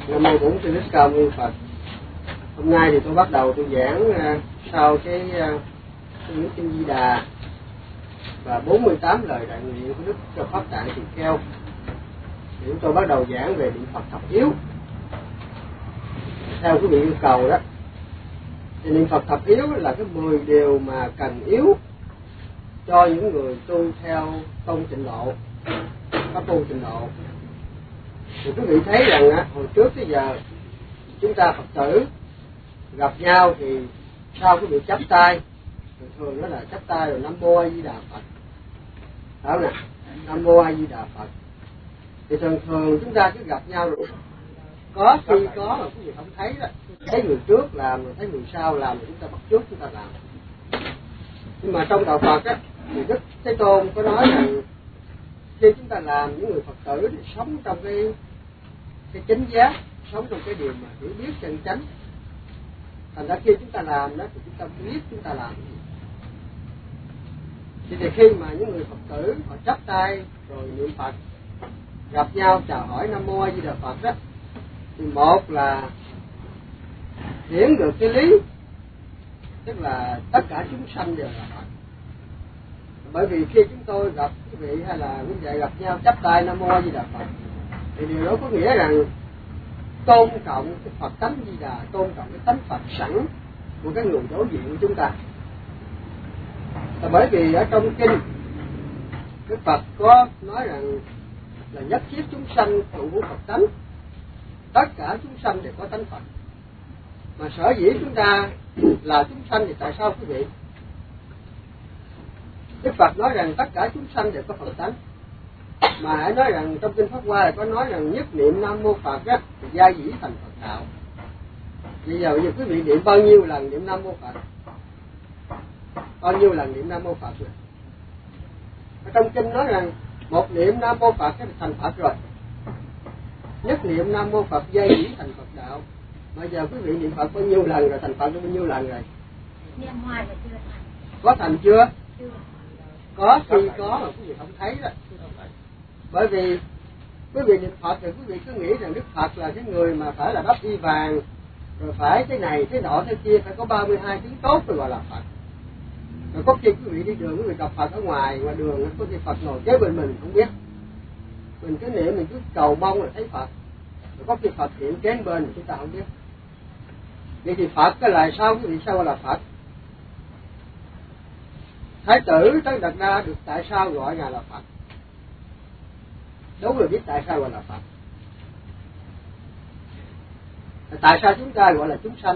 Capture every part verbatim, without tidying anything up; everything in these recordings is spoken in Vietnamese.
Nam mô Bổn Sư Thích Ca Mâu Ni Phật. Hôm nay thì tôi bắt đầu tôi giảng uh, sau cái uh, Kinh Kinh Di Đà và bốn mươi tám lời đại nguyện của Đức cho Pháp Tạng Tỳ Kheo. Thì chúng tôi bắt đầu giảng về niệm Phật thập yếu. Theo quý vị yêu cầu đó, thì niệm Phật thập yếu là cái mười điều mà cần yếu cho những người tu theo tông Tịnh Độ, pháp môn Tịnh Độ. Thì quý vị thấy rằng á, hồi trước tới giờ chúng ta Phật tử gặp nhau thì sau quý vị chắp tay, thường thường đó là chắp tay rồi Nam Mô A Di Đà Phật, phải không nè? Nam Mô A Di Đà Phật. Thì thường thường chúng ta cứ gặp nhau rồi có khi có mà quý vị không thấy đó, thấy người trước làm rồi thấy người sau làm rồi chúng ta bắt chước chúng ta làm. Nhưng mà trong đạo Phật á thì Đức Thế Tôn có nói rằng khi chúng ta làm, những người Phật tử thì sống trong cái cái chánh giác, sống trong cái điều mà hiểu biết chân chánh. Thành ra khi chúng ta làm đó thì chúng ta biết chúng ta làm gì. Thì, thì khi mà những người Phật tử họ chắp tay rồi niệm Phật, gặp nhau chào hỏi Nam Mô A Di Đà Phật đó, thì một là hiển được cái lý, tức là tất cả chúng sanh đều là Phật. Bởi vì khi chúng tôi gặp quý vị hay là quý vị gặp nhau chắp tay Nam Mô A Di Đà Phật, thì điều đó có nghĩa rằng tôn trọng cái Phật tánh Di Đà, tôn trọng cái tánh Phật sẵn của cái người đối diện của chúng ta. Và bởi vì ở trong kinh Đức Phật có nói rằng là nhất thiết chúng sanh trụ của Phật tánh, tất cả chúng sanh đều có tánh Phật. Mà sở dĩ chúng ta là chúng sanh thì tại sao quý vị? Đức Phật nói rằng tất cả chúng sanh đều có Phật tánh. Mà hãy nói rằng trong kinh Pháp Hoa có nói rằng nhất niệm Nam Mô Phật á, thì gia dĩ thành Phật đạo. Bây giờ, bây giờ quý vị niệm bao nhiêu lần niệm Nam Mô Phật? Bao nhiêu lần niệm Nam Mô Phật rồi? Ở trong kinh nói rằng một niệm Nam Mô Phật thì thành Phật rồi. Nhất niệm Nam Mô Phật gia dĩ thành Phật đạo. Bây giờ quý vị niệm Phật bao nhiêu lần rồi, thành Phật bao nhiêu lần rồi? Niệm hoài mà chưa thành. Có thành chưa? Chưa. Có khi có mà quý vị không thấy đó. Bởi vì quý vị niệm Phật thì quý vị cứ nghĩ rằng Đức Phật là cái người mà phải là đắp y vàng, rồi phải cái này, cái nọ, cái kia, phải có ba mươi hai tiếng tốt rồi gọi là Phật. Rồi có khi quý vị đi đường, quý vị gặp Phật ở ngoài, ngoài đường, có khi Phật ngồi kế bên mình không biết. Mình cứ niệm, mình cứ cầu mong là thấy Phật. Rồi có khi Phật hiện kế bên chúng ta không biết. Vậy thì Phật cái là sao, quý vị sao gọi là Phật? Thái tử Tất Đạt Đa được tại sao gọi ngài là Phật? Đúng rồi, biết tại sao gọi là Phật. Tại sao chúng ta gọi là chúng sanh?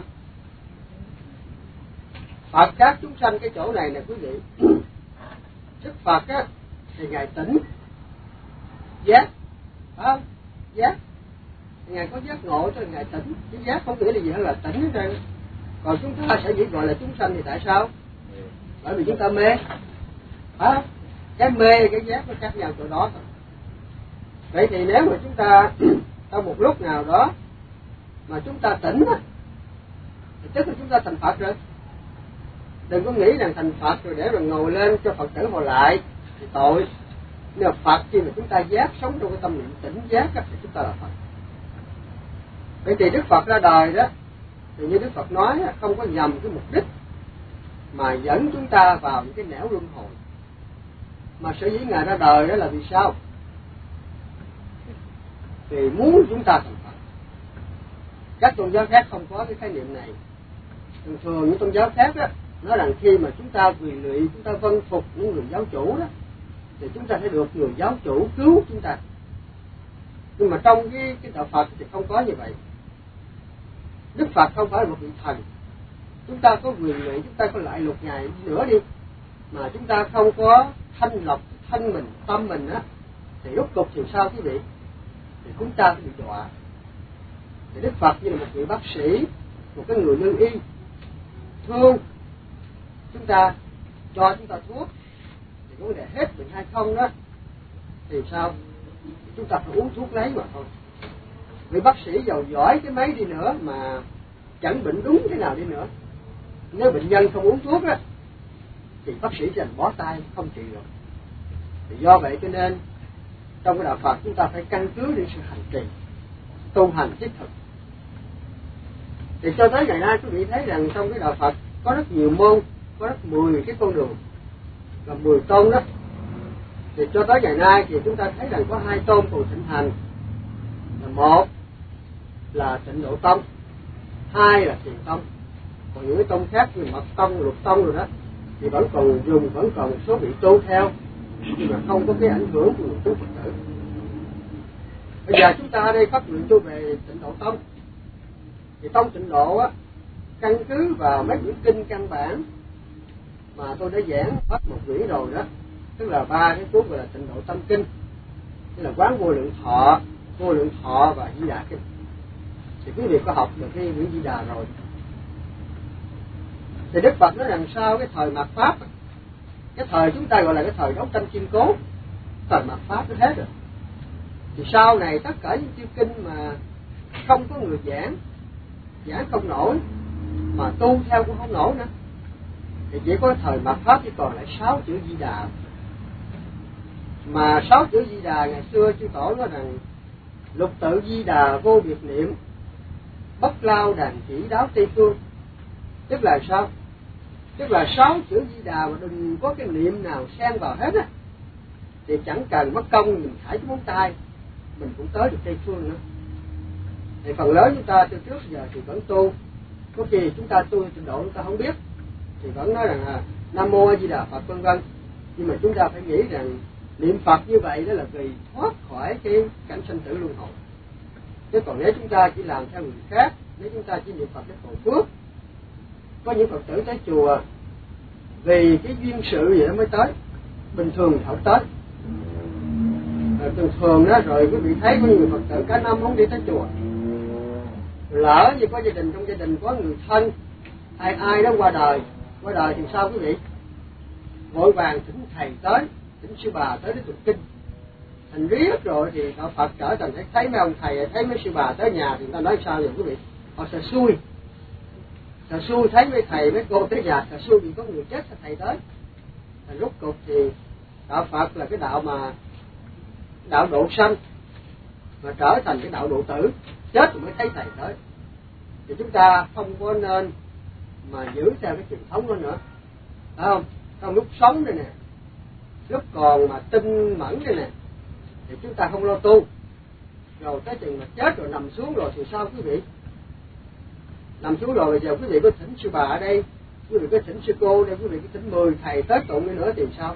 Phật các chúng sanh cái chỗ này nè quý vị. Đức Phật á thì ngài tỉnh giác, phải không? Giác. Ngài có giác ngộ cho ngài tỉnh. Cái giác không nghĩa là gì hơn là tỉnh hết trơn. Còn chúng ta sẽ chỉ gọi là chúng sanh thì tại sao? Bởi vì chúng ta mê, phải không? Cái mê cái giác nó khác nhau chỗ đó thôi. Vậy thì nếu mà chúng ta trong một lúc nào đó mà chúng ta tỉnh á, thì tức là chúng ta thành Phật rồi. Đừng có nghĩ rằng thành Phật rồi để rồi ngồi lên cho Phật tử hồi lại thì tội. Nhưng mà Phật khi mà chúng ta giác, sống trong cái tâm niệm tỉnh giác á, thì chúng ta là Phật. Vậy thì Đức Phật ra đời đó, thì như Đức Phật nói không có nhằm cái mục đích mà dẫn chúng ta vào những cái nẻo luân hồi. Mà sở dĩ ngài ra đời đó là vì sao? Thì muốn chúng ta thành Phật. Các tôn giáo khác không có cái khái niệm này. Thường thường những tôn giáo khác đó nói rằng khi mà chúng ta quỳ lụy, chúng ta vâng phục những người giáo chủ đó, thì chúng ta sẽ được người giáo chủ cứu chúng ta. Nhưng mà trong cái, cái đạo Phật thì không có như vậy. Đức Phật không phải là một vị thần. Chúng ta có quyền lụy, chúng ta có lại lục ngài nữa đi, mà chúng ta không có thanh lọc thân mình, tâm mình á, thì rốt cục thì sao quý vị? Thì chúng ta sẽ bị đọa. Thì Đức Phật như là một vị bác sĩ, một cái người lương y, thương chúng ta, cho chúng ta thuốc, thì có vấn đề hết bệnh hay không đó, thì sao? Thì chúng ta phải uống thuốc lấy mà thôi. Vị bác sĩ giàu giỏi cái mấy đi nữa mà chẳng bệnh đúng thế nào đi nữa, nếu bệnh nhân không uống thuốc á, thì bác sĩ sẽ bó tay không trị được. Thì do vậy cho nên trong cái đạo Phật chúng ta phải căn cứ đến sự hành trì. tu hành thiết thực. Thì cho tới ngày nay quý vị thấy rằng trong cái đạo Phật có rất nhiều môn, có rất mười cái con đường và mười tôn đó. Thì cho tới ngày nay thì chúng ta thấy rằng có hai tôn còn thịnh hành, là một là Tịnh Độ Tông, hai là Thiền Tông. Còn những cái tông khác như Mật Tông, Lục Tông rồi đó thì vẫn còn dùng, vẫn còn một số vị tu theo, nhưng mà không có cái ảnh hưởng của người tu Phật tử. Bây giờ chúng ta ở đây phát nguyện tu về Tịnh Độ Tông. Thì tông Tịnh Độ á, căn cứ vào mấy quyển kinh căn bản mà tôi đã giảng hết một quyển rồi đó, tức là ba cái cuốn gọi là Tịnh Độ Tâm Kinh, tức là Quán Vô Lượng Thọ, Vô Lượng Thọ và Di Đà Kinh. Thì quý vị có học được cái quyển Di Đà rồi. Thì Đức Phật nói rằng sau cái thời mạt Pháp, cái thời chúng ta gọi là cái thời đấu tranh kiên cố, thời mạt Pháp nó hết rồi. Thì sau này tất cả những chiêu kinh mà không có người giảng, giảng không nổi, mà tu theo cũng không nổi nữa, thì chỉ có thời mạt Pháp chỉ còn lại sáu chữ Di Đà. Mà sáu chữ Di Đà ngày xưa chư tổ nói rằng lục tự Di Đà vô biệt niệm, bất lao đàn chỉ đáo Tây Phương. Tức là sao? Tức là sáu chữ Di Đà mà đừng có cái niệm nào xen vào hết á, thì chẳng cần mất công mình thải cái móng tay mình cũng tới được Tây Phương nữa. Thì phần lớn chúng ta từ trước giờ thì vẫn tu, có khi chúng ta tu trình độ chúng ta không biết thì vẫn nói rằng là Nam Mô A Di Đà Phật vân vân, nhưng mà chúng ta phải nghĩ rằng niệm Phật như vậy đó là vì thoát khỏi cái cảnh sanh tử luân hồi. Chứ còn nếu chúng ta chỉ làm theo người khác, nếu chúng ta chỉ niệm Phật để cầu phước, có những Phật tử tới chùa vì cái duyên sự gì đó mới tới, bình thường thì không tới. Rồi thường thường đó, rồi quý vị thấy có nhiều Phật tử cả năm không đi tới chùa. Lỡ như có gia đình, trong gia đình có người thân ai ai đó qua đời, qua đời thì sao quý vị? Vội vàng thỉnh thầy tới, thỉnh sư bà tới để tụng kinh. Thành riết rồi thì đạo Phật trở thành thấy, thấy mấy ông thầy, thấy mấy sư bà tới nhà thì người ta nói sao vậy quý vị? Họ sợ xui, sợ xui thấy mấy thầy mấy cô tới nhà, sợ xui vì có người chết thầy tới. Thành rốt cuộc thì đạo Phật là cái đạo mà đạo độ sanh, mà trở thành cái đạo độ tử, chết rồi mới thấy thầy tới. Thì chúng ta không có nên mà giữ theo cái truyền thống đó nữa, phải không? Trong lúc sống đây nè, lúc còn mà tinh mẫn đây nè, thì chúng ta không lo tu, rồi tới chừng mà chết rồi nằm xuống rồi thì sao quý vị? Nằm xuống rồi bây giờ quý vị có thỉnh sư bà ở đây, quý vị có thỉnh sư cô đây, quý vị có thỉnh mười thầy tới tụng nữa thì sao?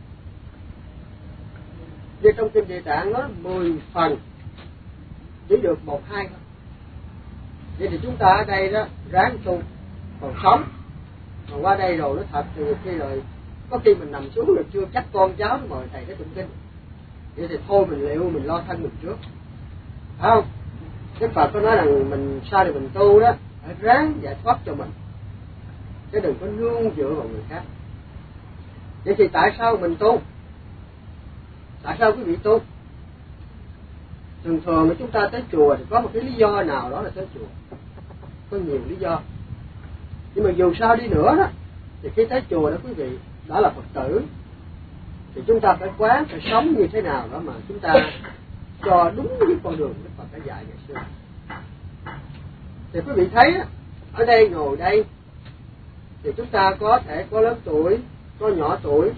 Như trong kinh Địa Tạng nó mười phần chỉ được một hai thôi. Vậy thì chúng ta ở đây đó ráng tu, còn sống, còn qua đây rồi nó thật thì khi rồi có khi mình nằm xuống rồi chưa chắc con cháu nó mời thầy tới tụng kinh. Vậy thì thôi mình liệu mình lo thân mình trước, phải không? Đức Phật có nói rằng mình sao để mình tu đó, phải ráng giải thoát cho mình, chứ đừng có nương dựa vào người khác. Vậy thì tại sao mình tu? Tại sao quý vị tu? Thường thường chúng ta tới chùa thì có một cái lý do nào đó là tới chùa, có nhiều lý do. Nhưng mà dù sao đi nữa đó, thì khi tới chùa đó quý vị đã là Phật tử, thì chúng ta phải quán, phải sống như thế nào đó mà chúng ta cho đúng với con đường Đức Phật đã dạy ngày xưa. Thì quý vị thấy ở đây ngồi đây thì chúng ta có thể có lớn tuổi, có nhỏ tuổi,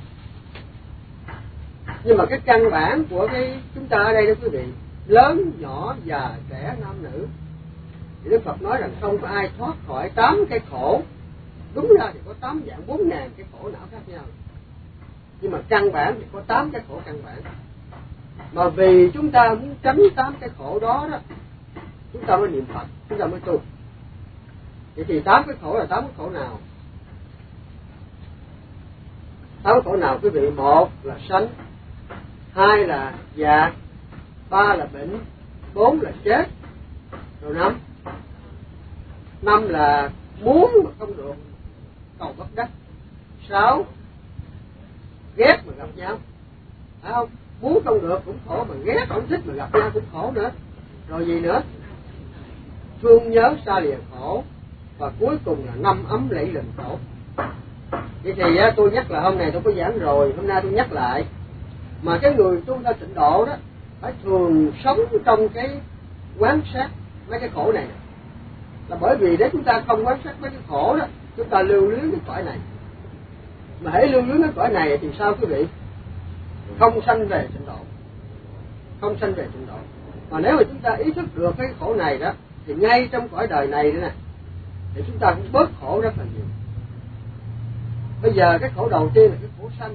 nhưng mà cái căn bản của cái chúng ta ở đây đó quý vị, lớn, nhỏ, già, trẻ, nam, nữ, thì Đức Phật nói rằng không có ai thoát khỏi tám cái khổ. Đúng ra thì có tám dạng bốn ngàn cái khổ não khác nhau, nhưng mà căn bản thì có tám cái khổ căn bản. Mà vì chúng ta muốn tránh tám cái khổ đó đó, chúng ta mới niệm Phật, chúng ta mới tu. Vậy thì tám cái khổ là tám cái khổ nào? Tám cái khổ nào quý vị? Một là sanh, hai là già, ba là bệnh, bốn là chết, rồi năm năm là muốn mà không được, cầu bất đắc, sáu ghét mà gặp nhau, phải không? Muốn không được cũng khổ, mà ghét không thích mà gặp nhau cũng khổ nữa. Rồi gì nữa? Thương nhớ xa lìa khổ, và cuối cùng là năm ấm lẫy lừng khổ. Vậy thì tôi nhắc là hôm nay tôi có giảng rồi, hôm nay tôi nhắc lại, mà cái người tu ta tịnh độ đó phải thường sống trong cái quán sát mấy cái khổ này, là bởi vì nếu chúng ta không quán sát mấy cái khổ đó, chúng ta lưu luyến cái cõi này. Mà hãy lưu luyến cái cõi này thì sao quý vị? Không sanh về tịnh độ, không sanh về tịnh độ. Mà nếu mà chúng ta ý thức được cái khổ này đó, thì ngay trong cõi đời này nữa nè, thì chúng ta cũng bớt khổ rất là nhiều. Bây giờ cái khổ đầu tiên là cái khổ sanh.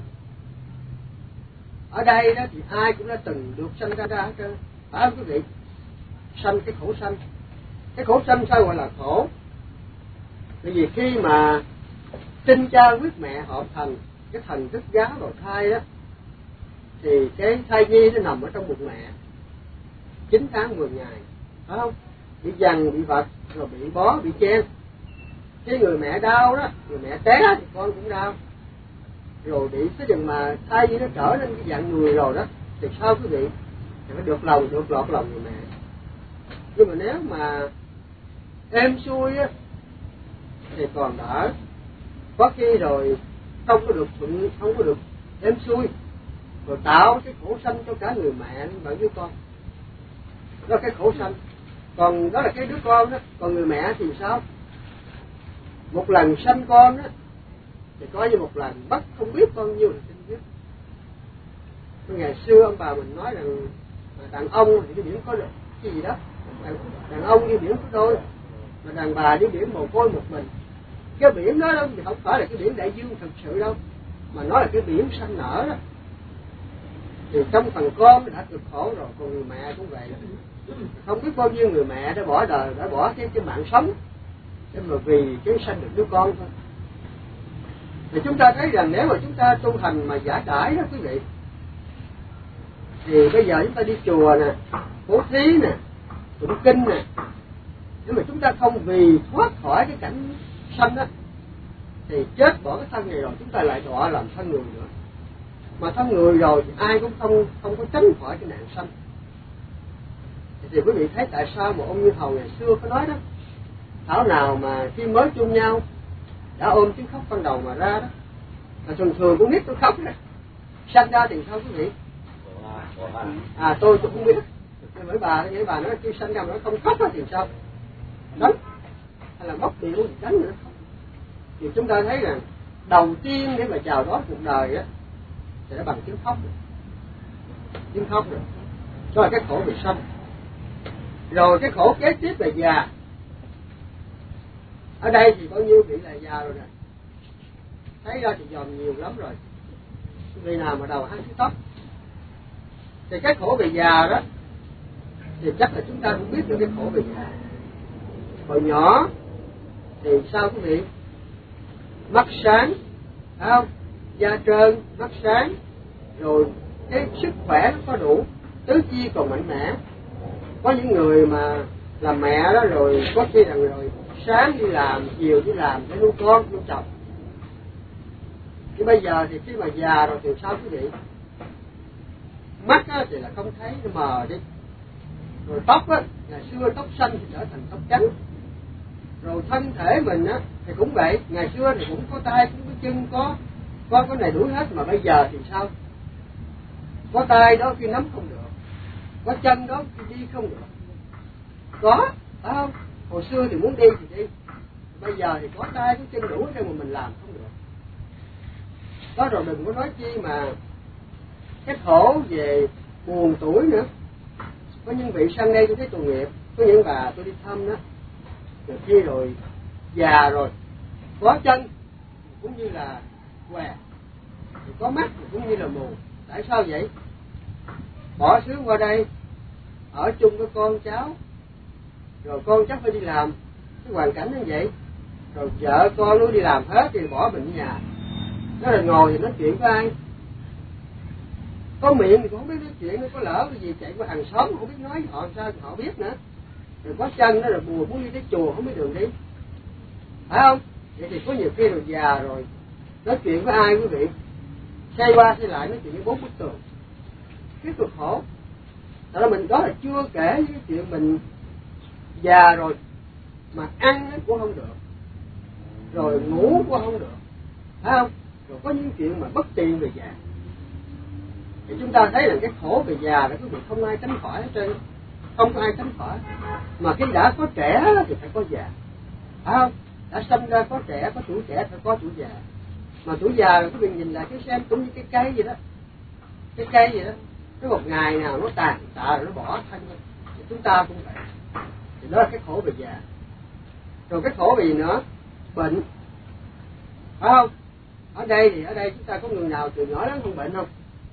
Ở đây đó thì ai cũng đã từng được sanh ra ra hết trơn, phải không quý vị? Sanh cái khổ sanh. Cái khổ sanh sao gọi là khổ? Bởi vì khi mà sinh cha huyết mẹ hợp thành cái thần thức giáo đầu thai đó, thì cái thai nhi nó nằm ở trong bụng mẹ chín tháng mười ngày, phải không? Bị dằn, bị vật, rồi bị bó, bị chen. Cái người mẹ đau đó, người mẹ té thì con cũng đau. Rồi bị cái chừng mà thai nhi nó trở nên cái dạng người rồi đó, thì sao quý vị? Thì phải được lòng, được lọt lòng người mẹ. Nhưng mà nếu mà êm xuôi á thì còn đỡ. Có khi rồi không có được thuận, không có được êm xuôi, rồi tạo cái khổ sanh cho cả người mẹ và đứa con. Đó là cái khổ sanh. Còn đó là cái đứa con đó. Còn người mẹ thì sao? Một lần sanh con đó thì coi như một lần mất không biết bao nhiêu là sinh huyết. Ngày xưa ông bà mình nói rằng đàn ông thì cái điểm có cái gì đó, đàn ông đi biển có đôi, mà đàn bà đi biển mồ côi một mình. Cái biển đó đâu thì không phải là cái biển đại dương thực sự đâu, mà nó là cái biển sanh nở đó. Thì trong phần con đã cực khổ rồi, còn người mẹ cũng vậy. Không biết bao nhiêu người mẹ đã bỏ đời, đã bỏ cái, cái mạng sống để mà vì cái sanh được đứa con thôi. Thì chúng ta thấy rằng nếu mà chúng ta tu hành mà giải đãi đó quý vị, thì bây giờ chúng ta đi chùa nè, bố thí nè, tụng kinh nè, nếu mà chúng ta không vì thoát khỏi cái cảnh sanh đó, thì chết bỏ cái thân này rồi chúng ta lại đọa làm thân người nữa. Mà thân người rồi thì ai cũng không không có tránh khỏi cái nạn sanh. Thì, thì quý vị thấy tại sao một ông Như Hầu ngày xưa có nói đó, thảo nào mà khi mới chung nhau đã ôm tiếng khóc ban đầu mà ra đó, mà thường thường cũng biết tôi khóc đó, sanh ra thì sao quý vị? À tôi tôi không biết. Mấy bà mấy bà nói khi sanh ra mà nó không khóc thì sao? Đánh hay là bóc điệu thì đánh nữa. Thì chúng ta thấy rằng đầu tiên để mà chào đón cuộc đời á thì nó bằng tiếng khóc rồi. Tiếng khóc rồi. Đó là cái khổ bị sanh. Rồi cái khổ kế tiếp là già. Ở đây thì bao nhiêu vị là già rồi nè. Thấy ra thì dòm nhiều lắm rồi. Vì nào mà đầu hai cái tóc. Thì cái khổ về già đó thì chắc là chúng ta cũng biết được cái khổ về già. Hồi nhỏ thì sao quý vị? Mắt sáng, phải không? Da trơn, mắt sáng, rồi cái sức khỏe nó có đủ, tứ chi còn mạnh mẽ. Có những người mà làm mẹ đó rồi có khi rằng rồi sáng đi làm, chiều đi làm để nuôi con, nuôi chồng. Chứ bây giờ thì khi mà già rồi thì sao quý vị? Mắt á thì là không thấy, nó mờ đi. Rồi tóc á, ngày xưa tóc xanh thì trở thành tóc trắng. Rồi thân thể mình á thì cũng vậy, ngày xưa thì cũng có tay, cũng có chân, có có cái này đủ hết, mà bây giờ thì sao? Có tay đó khi nắm không được, có chân đó khi đi không được. Có, phải không? Hồi xưa thì muốn đi thì đi, bây giờ thì có tay, có chân đủ hết mà mình làm không được. Đó, rồi đừng có nói chi mà cái khổ về buồn tuổi nữa. Có những vị sang đây tôi thấy tội nghiệp, có những bà tôi đi thăm đó, rồi kia rồi già rồi, có chân cũng như là què, có mắt cũng như là mù. Tại sao vậy? Bỏ xứ qua đây ở chung với con cháu, rồi con cháu phải đi làm, cái hoàn cảnh như vậy, rồi vợ con nó đi làm hết thì bỏ mình ở nhà, nó là ngồi thì nói chuyện với ai? Có miệng thì cũng không biết nói chuyện, nó có lỡ cái gì chạy qua hàng xóm không biết nói họ sao họ biết nữa. Rồi có chân nó là buồn, muốn đi tới chùa không biết đường đi, phải không? Vậy thì có nhiều khi rồi già rồi nói chuyện với ai quý vị? Xoay qua xoay lại nói chuyện với bốn bức tường, cái cực khổ. Tại là mình đó là chưa kể cái chuyện mình già rồi mà ăn cũng không được, rồi ngủ cũng không được, phải không? Rồi có những chuyện mà bất tiện về già. Thì chúng ta thấy là cái khổ về già là quý vị không ai tránh khỏi hết trơn. không có ai tránh khỏi. Mà khi đã có trẻ thì phải có già, phải không? Đã sinh ra có trẻ, có tuổi trẻ phải có tuổi già. Mà tuổi già quý vị nhìn lại cái xem cũng như cái cây vậy đó, cái cây vậy đó, cái một ngày nào nó tàn tạ rồi nó bỏ thân thôi. Thì chúng ta cũng vậy, thì đó là cái khổ về già. Rồi cái khổ về gì nữa? Bệnh, phải không? Ở đây thì ở đây chúng ta có người nào từ nhỏ lớn không bệnh không?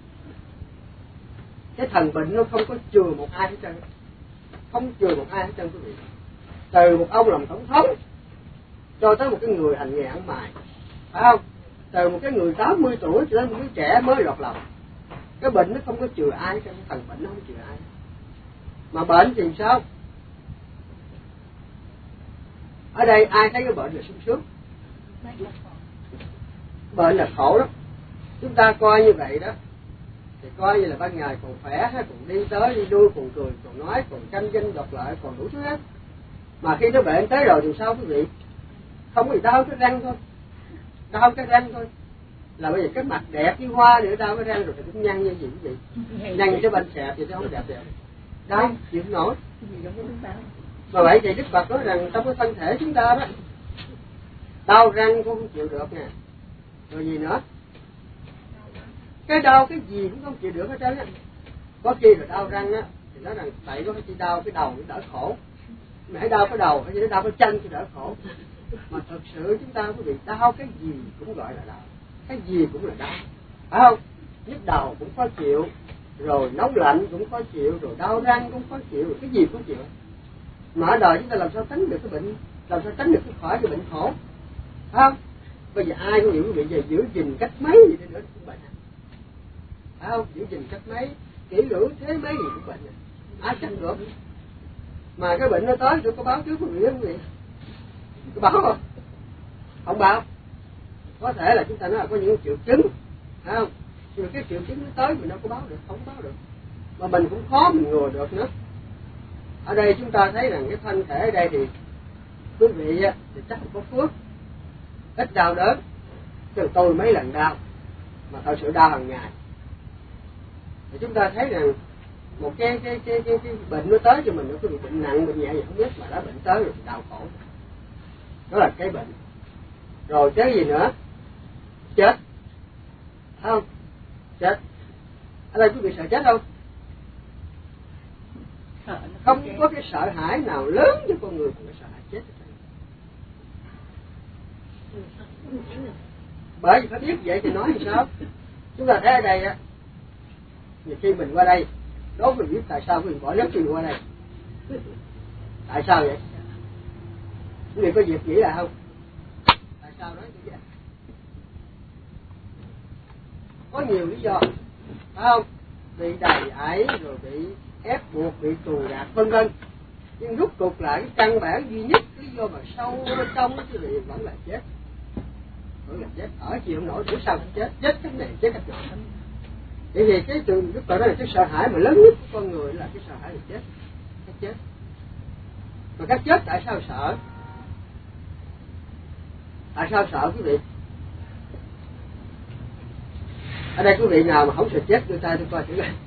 Cái thần bệnh nó không có chừa một ai hết trơn, không chừa một ai hết trơn quý vị. Từ một ông làm tổng thống cho tới một cái người hành nghề ăn mày, phải không? Từ một cái người tám mươi tuổi cho đến một đứa trẻ mới lọt lòng, cái bệnh nó không có chừa ai, cái thần bệnh nó không chừa ai. Mà bệnh thì sao? Ở đây ai thấy cái bệnh là sung sướng? Bệnh là khổ lắm. Chúng ta coi như vậy đó thì coi như là ban ngày còn khỏe, còn đi tới đi lui, còn cười, còn nói, còn tranh danh độc lợi, còn đủ thứ hết. Mà khi nó bệnh tới rồi thì sao quý vị? Không có gì đau cái răng thôi, đau cái răng thôi. Là bây giờ cái mặt đẹp như hoa nữa, đau cái răng rồi thì cũng nhăn như gì quý vị? Nhăn cái bên xẹp thì nó không đẹp đẹp. Đau chịu không nổi. Mà vậy thì Đức Phật nói rằng trong cái thân thể chúng ta đó, đau răng cũng không chịu được nè. Rồi gì nữa? Cái đau cái gì cũng không chịu được hết trơn á. Có khi là đau răng á thì nói rằng tại có chỉ đau cái đầu nó đỡ khổ. Mà hãy đau cái đầu hay nó đau cái chân thì đỡ khổ. Mà thật sự chúng ta có bị đau cái gì cũng gọi là đau, cái gì cũng là đau, phải không? Nhức đầu cũng khó chịu, rồi nóng lạnh cũng khó chịu, rồi đau răng cũng khó chịu, rồi cái gì cũng khó chịu. Mà ở đời chúng ta làm sao tránh được cái bệnh, làm sao tránh được cái khỏi cái bệnh khổ, phải không? Bây giờ ai cũng hiểu quý vị về giữ gìn cách mấy gì đi nữa cũng bệnh, phải không? Giữ gìn cách mấy, kỹ lưỡng thế mấy gì cũng bệnh, ai tránh được? Mà cái bệnh nó tới tôi có báo trước quý vị không quý vị? Có báo không? Không báo. Có thể là chúng ta nói là có những triệu chứng, phải không? Nhưng mà cái triệu chứng nó tới mình đâu có báo được, không báo được. Mà mình cũng khó mình ngừa được nữa. Ở đây chúng ta thấy rằng cái thân thể ở đây thì quý vị thì chắc là có phước, ít đau đớn. Từ tôi mấy lần đau, mà thật sự đau hàng ngày. Thì chúng ta thấy rằng một cái cái cái cái, cái bệnh nó tới cho mình, nó có bị bệnh nặng bệnh nhẹ gì không biết, mà đã bệnh tới rồi thì đau khổ. Đó là cái bệnh. Rồi cái gì nữa? Chết, phải không? Chết. Ở đây quý vị sợ chết không? Không có cái sợ hãi nào lớn cho con người còn cái sợ hãi chết. Bởi vì phải biết vậy thì nói thì sao? Chúng ta thấy ở đây á, nhiều khi mình qua đây, đố mình biết tại sao mình bỏ lớp mình qua đây. Tại sao vậy? Quý vị có việc nghĩ là không? Tại sao nói như vậy? Có nhiều lý do, phải không? Bị đầy ải, rồi bị ép buộc, bị tù gạt, vân vân. Nhưng rút cục lại cái căn bản duy nhất, lý do mà sâu bên trong cái vị vẫn là chết. Vẫn là chết, ở chịu không nổi, sao cũng chết, chết cái này, chết cái nọ. Bởi vì cái từ Đức Phật nói là cái sợ hãi mà lớn nhất của con người là cái sợ hãi là chết, cái chết. Mà cái chết tại sao sợ? Tại sao sợ quý vị? Ở đây quý vị nào mà không sợ chết đưa tay tôi coi thử coi.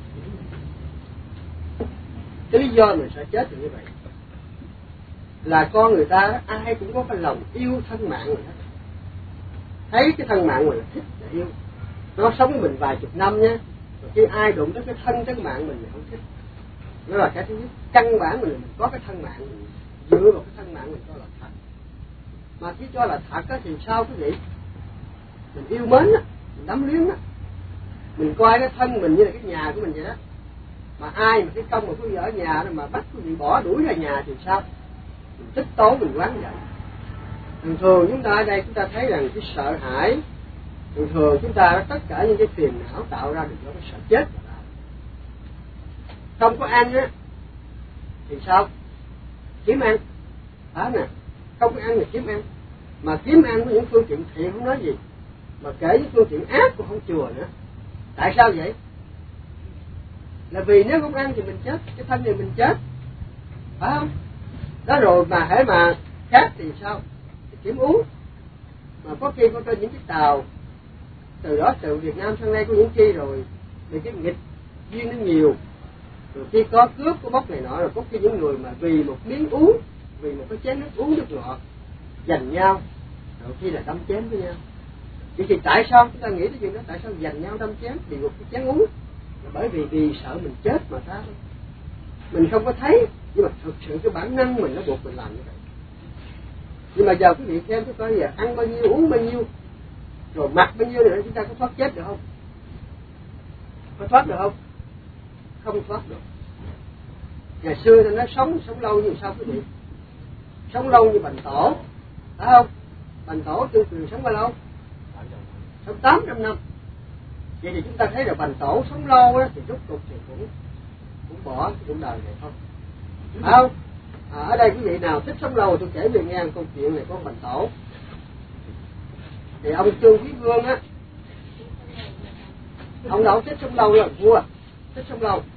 Cái lý do mình sợ chết là như vậy, là con người ta ai cũng có cái lòng yêu thân mạng mình hết. Thấy cái thân mạng mình là thích là yêu. Nó sống với mình vài chục năm nha, rồi khi ai đụng tới cái thân cái mạng mình thì không thích. Đó là cái thứ nhất. Căn bản mình, mình có cái thân mạng, mình dựa vào cái thân mạng mình cho là thật. Mà khi cho là thật á thì sao quý vị? Mình yêu mến á, mình đắm luyến á, mình coi cái thân mình như là cái nhà của mình vậy đó. Mà ai mà cái công mà quý vị ở nhà đó mà bắt quý vị bỏ đuổi ra nhà thì sao? Mình tức tối, mình quán giận. Thường thường chúng ta ở đây chúng ta thấy rằng cái sợ hãi, thường thường chúng ta tất cả những cái phiền não tạo ra được do cái sợ chết. Không có ăn á thì sao? Kiếm ăn, phải nè. Không có ăn thì kiếm ăn. Mà kiếm ăn với những phương tiện thiện không nói gì, mà kể những phương tiện ác cũng không chừa nữa. Tại sao vậy? Là vì nếu không ăn thì mình chết, cái thân này mình chết, phải không? Đó rồi mà hễ mà khác thì sao? Thì kiếm uống. Mà có khi có trên những cái tàu từ đó từ Việt Nam sang đây có những chi rồi, vì cái nghịch duyên nó nhiều, Rồi khi có cướp có bóc này nọ, rồi có khi những người mà vì một miếng uống, vì một cái chén nước uống nước ngọt giành nhau, rồi khi là đâm chém với nhau. Vậy thì tại sao chúng ta nghĩ tới chuyện đó? Tại sao giành nhau đâm chém vì một cái chén uống? Là bởi vì vì sợ mình chết mà ta mình không có thấy, nhưng mà thực sự cái bản năng mình nó buộc mình làm như vậy. Nhưng mà giờ quý vị xem chúng coi giờ ăn bao nhiêu uống bao nhiêu rồi mặc bao nhiêu nữa, chúng ta có thoát chết được không? Có thoát được không? Không thoát được. Ngày xưa ta nói sống sống lâu như sao quý vị? Sống lâu như Bành Tổ, phải không? Bành Tổ Trương Tuyền sống bao lâu? Sống tám trăm năm. Vậy thì chúng ta thấy là Bành Tổ sống lâu đó, thì rốt cuộc thì cũng cũng bỏ cái cuộc đời này thôi, phải không? À, ở đây quý vị nào thích sống lâu tôi kể về nghe câu chuyện này của Bành Tổ. Thì ông Trương Quý Vương á, ông đâu thích sống lâu là vua, thích sống lâu.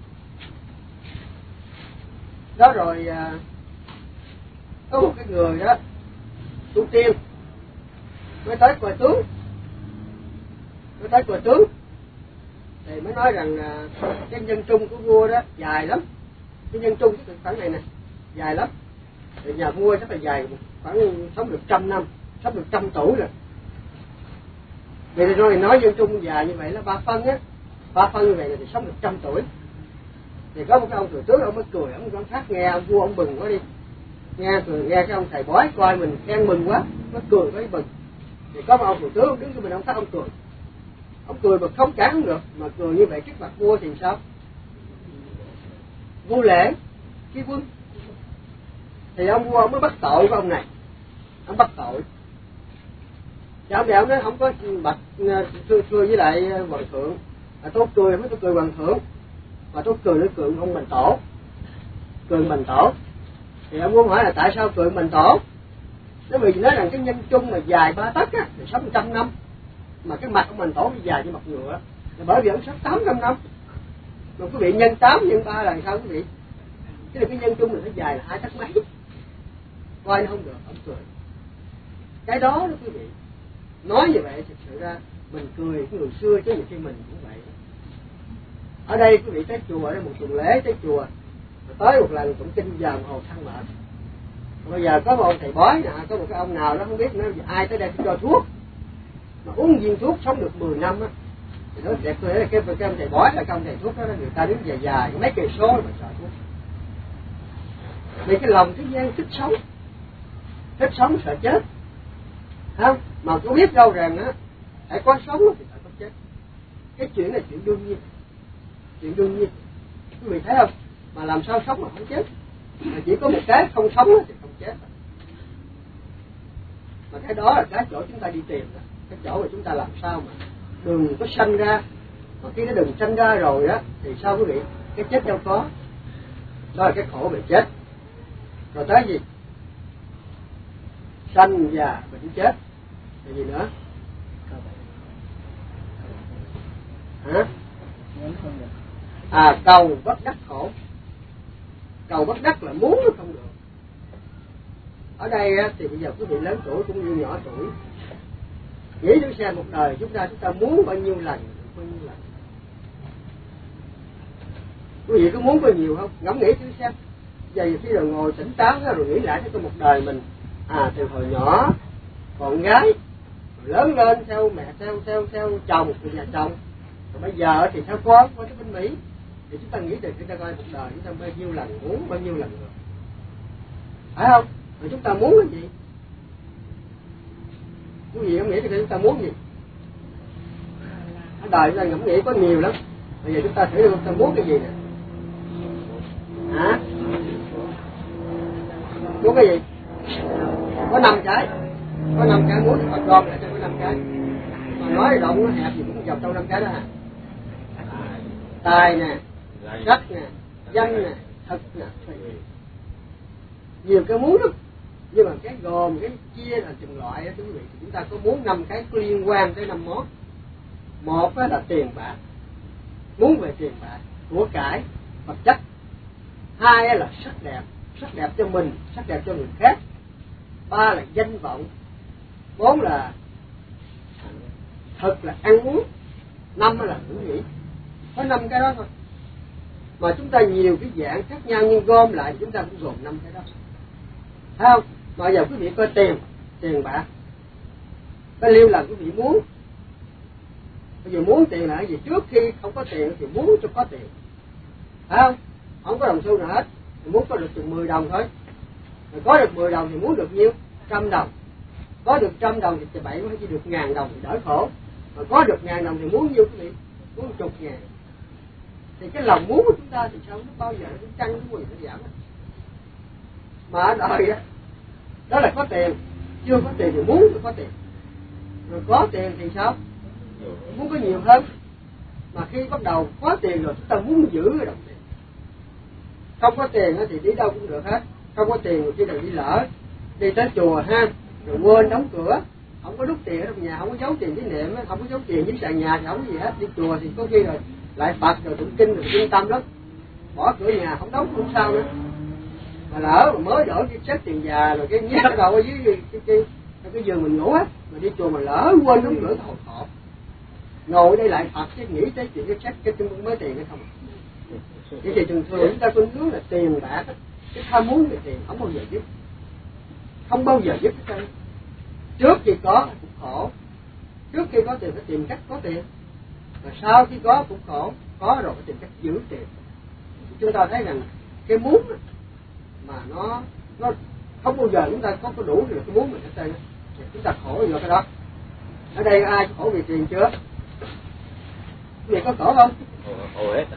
Đó rồi à, có một cái người đó tu tiên mới tới coi tướng, mới tới coi tướng thì mới nói rằng à, cái nhân trung của vua đó dài lắm, cái nhân trung cái khoảng này nè dài lắm, thì nhà vua chắc là dài khoảng sống được trăm năm, sống được trăm tuổi rồi. Vậy thì rồi nói nhân trung dài như vậy là ba phân á, ba phân như vậy thì sống được trăm tuổi. Thì có một cái ông thừa tướng ông mới cười, ông quan sát nghe ông vua ông bừng quá đi, nghe cười nghe cái ông thầy bói coi mình khen mừng quá, nó cười với bừng. Thì có một ông thừa tướng ông đứng cho mình, ông thấy ông cười, ông cười mà không cản không được, mà cười như vậy trước mặt vua thì sao? Vô lễ khi quân. Thì ông vua ông mới bắt tội của ông này, ông bắt tội. Thì ông này ông nói không có bạch thưa, thưa với lại hoàng thượng, à, tôi cười mới tôi cười hoàng thượng, mà tôi cười nó cười ông Bành Tổ, cười Bành Tổ. Thì ông muốn hỏi là tại sao cười Bành Tổ? Nó vì nói rằng cái nhân trung mà dài ba tấc á, thì sống trăm năm, mà cái mặt ông Bành Tổ bị dài như mặt ngựa, là bởi vì ông sống tám trăm năm. Mà quý vị nhân tám nhân ba là sao quý vị? Cái là cái nhân trung mình nó dài là hai tấc mấy, coi nó không được, ông cười. Cái đó đó quý vị, nói như vậy thực sự ra mình cười cái người xưa chứ nhiều khi mình cũng vậy. Ở đây quý vị tới chùa, đây một tuần lễ tới chùa, tới một lần tụng kinh giờ hồ thăng mệt. Bây giờ có một ông thầy bói nè, có một cái ông nào đó không biết nữa, ai tới đây cũng cho thuốc, mà uống viên thuốc sống được mười năm á, thì nó đẹp tôi thấy cái cái ông thầy bói là cái ông thầy thuốc đó, người ta đứng dài dài mấy cây số mà sợ thuốc. Vì cái lòng thế gian thích sống, thích sống sợ chết, không? Mà tôi biết đâu rằng á, phải có sống thì phải có chết. Cái chuyện này chuyện đương nhiên, chuyện đương nhiên. Quý vị thấy không? Mà làm sao sống mà không chết? Mà chỉ có một cái không sống thì không chết. Mà cái đó là cái chỗ chúng ta đi tìm đó. Cái chỗ mà chúng ta làm sao mà đừng có sanh ra. Mà khi nó đừng sanh ra rồi á, thì sao quý vị? Cái chết đâu có. Đó là cái khổ về chết. Rồi tới gì? Sanh già bệnh chết. Là gì nữa? Hả? À, cầu bất đắc khổ. Cầu bất đắc là muốn nó không được. Ở đây á, thì bây giờ quý vị lớn tuổi cũng như nhỏ tuổi, nghĩ thử xem một đời chúng ta chúng ta muốn bao nhiêu lần, bao nhiêu lần. Quý vị có muốn bao nhiêu không? Ngẫm nghĩ thử xem. Giờ khi rồi ngồi tỉnh táo rồi nghĩ lại cái một đời mình, à từ hồi nhỏ con gái lớn lên theo mẹ, theo theo theo chồng, từ nhà chồng, rồi bây giờ thì theo con qua tới bên Mỹ, thì chúng ta nghĩ được chúng ta coi một đời chúng ta bao nhiêu lần muốn bao nhiêu lần được, phải không? Rồi chúng ta muốn cái gì? Quý vị không nghĩ thì chúng ta muốn gì? Ở đời chúng ta ngẫm nghĩ có nhiều lắm. Bây giờ chúng ta thử chúng ta muốn cái gì nè? Hả? Muốn cái gì? Có năm cái, có năm cái muốn Phật đoan lại cho có năm cái. Mà nói rộng nó hẹp gì cũng dọc trong năm cái đó hả? Tài nè, đất nè, danh nè, thực nè, nhiều cái muốn lắm. Nhưng mà cái gồm cái chia là từng loại đó, quý vị, thì chúng ta có muốn năm cái liên quan tới năm món. Một là tiền bạc, muốn về tiền bạc, của cải, vật chất. Hai là sắc đẹp, sắc đẹp cho mình, sắc đẹp cho người khác. Ba là danh vọng. Bốn là thực là ăn uống. Năm là ngữ nghĩ. Có năm cái đó thôi. mà chúng ta nhiều cái dạng khác nhau nhưng gom lại chúng ta cũng gồm năm cái đó, thấy không? Mà giờ quý vị coi tiền, tiền bạc, cái liêu là quý vị muốn. Bây giờ muốn tiền là cái gì? Trước khi không có tiền thì muốn cho có tiền, phải không? Không có đồng xu nào hết, thì muốn có được chừng mười đồng thôi. Rồi có được mười đồng thì muốn được nhiêu? Trăm đồng. Có được trăm đồng thì bảy mới chỉ được ngàn đồng thì đỡ khổ. Mà có được ngàn đồng thì muốn nhiêu quý vị? Muốn chục ngàn. Thì cái lòng muốn của chúng ta thì sao nó bao giờ nó cũng tăng, nó bao giờ nó giảm. Mà ở đời đó, đó là có tiền. Chưa có tiền thì muốn thì có tiền. Rồi có tiền thì sao? Muốn có nhiều hơn. Mà khi bắt đầu có tiền rồi chúng ta muốn giữ cái đồng tiền. Không có tiền thì đi đâu cũng được hết. Không có tiền thì chỉ cần đi lỡ, đi tới chùa ha, rồi quên đóng cửa, không có đút tiền ở trong nhà, không có giấu tiền với niệm, không có giấu tiền với sàn nhà thì không có gì hết. Đi chùa thì có khi rồi lại Phật rồi tụng kinh rồi yên tâm lắm, bỏ cửa nhà không đóng cũng sao nữa. Mà lỡ mà mới đổi cái xếp tiền già rồi cái nhét đầu ở dưới cái cái, cái, cái giường mình ngủ á, mà đi chùa mà lỡ quên đóng cửa hồi hộp, ngồi đây lại Phật chứ nghĩ tới chuyện cái xếp cái chung mới tiền hay không. Vậy thì thường thường chúng ta khuyên hướng là tiền bạc, cái tham muốn về tiền không bao giờ dứt, không bao giờ dứt hết trơn. Trước khi có cũng khổ, trước khi có tiền phải tìm cách có tiền, và sau khi có cũng khổ, có rồi phải tìm cách giữ tiền. Chúng ta thấy rằng cái muốn mà nó nó không bao giờ chúng ta có có đủ được cái muốn mình hết trơn, chúng ta khổ do cái đó. Ở đây ai khổ vì tiền chưa? Vì có khổ không? Khổ hết.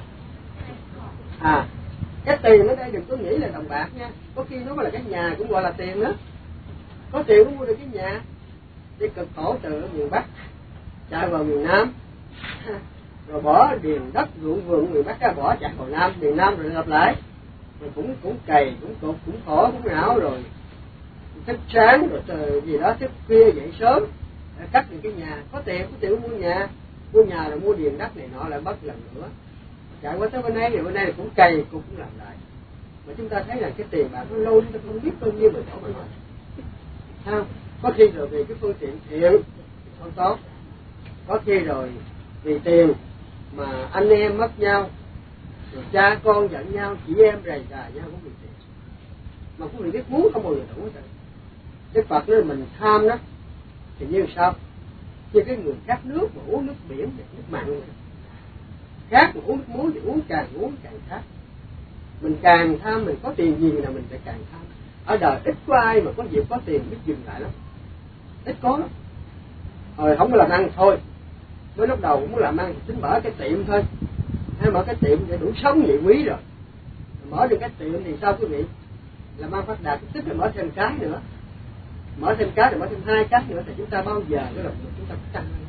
À, cái tiền ở đây đừng có nghĩ là đồng bạc nha, có khi nó là cái nhà cũng gọi là tiền đó. Có tiền cũng mua được cái nhà, đi cực khổ từ miền Bắc chạy vào miền Nam, rồi bỏ điền đất ruộng vườn miền Bắc ra bỏ chạy vào Nam, miền Nam rồi lặp lại, rồi cũng cũng cày cũng cột cũng khổ cũng não, rồi thức sáng rồi gì đó thức khuya dậy sớm cắt những cái nhà. Có tiền có tiền mua nhà, mua nhà rồi mua điền đất này nọ lại mất lần nữa, chạy qua tới bên đây rồi bên đây cũng cày cũng cũng làm lại. Mà chúng ta thấy là cái tiền bạc nó lâu chúng ta không biết bao nhiêu mà chỗ mà nói. Sao? Có khi rồi vì cái phương tiện thiện không tốt, có khi rồi vì tiền mà anh em mất nhau, rồi cha con giận nhau, chị em rầy rà nhau cũng vì tiền. Mà quý vị biết muốn không bao giờ đủ hết. Đức Phật nói mình tham đó thì như sao? Như cái người khát nước mà uống nước biển, nước mặn này. Khát mà uống nước muối thì uống càng uống càng khát. Mình càng tham, mình có tiền gì là mình sẽ càng tham. Ở đời ít có ai mà có dịp có tiền biết dừng lại lắm, ít có lắm. Rồi không có làm ăn thôi, mới lúc đầu cũng muốn làm ăn thì tính mở cái tiệm thôi, hay mở cái tiệm để đủ sống vậy quý rồi. Mở được cái tiệm thì sao quý vị? Làm ăn phát đạt tức là mở thêm cái nữa, mở thêm cái rồi mở thêm hai cái nữa thì chúng ta bao giờ cái lòng dục chúng ta tăng lên.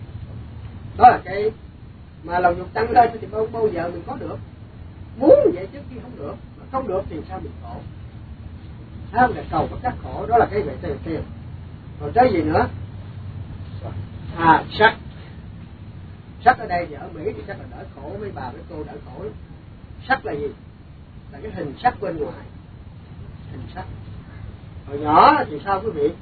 Đó là cái mà lòng dục tăng lên thì bao bao giờ mình có được. Muốn vậy trước khi không được, mà không được thì sao mình khổ. Tham là cầu có các khổ, đó là cái về tiền tiền. Rồi tới gì nữa? À, sắc. Sắc ở đây thì ở Mỹ thì chắc là đỡ khổ, mấy bà mấy cô đỡ khổ lắm. Sắc là gì? Là cái hình sắc bên ngoài, hình sắc. Hồi nhỏ thì sao quý vị?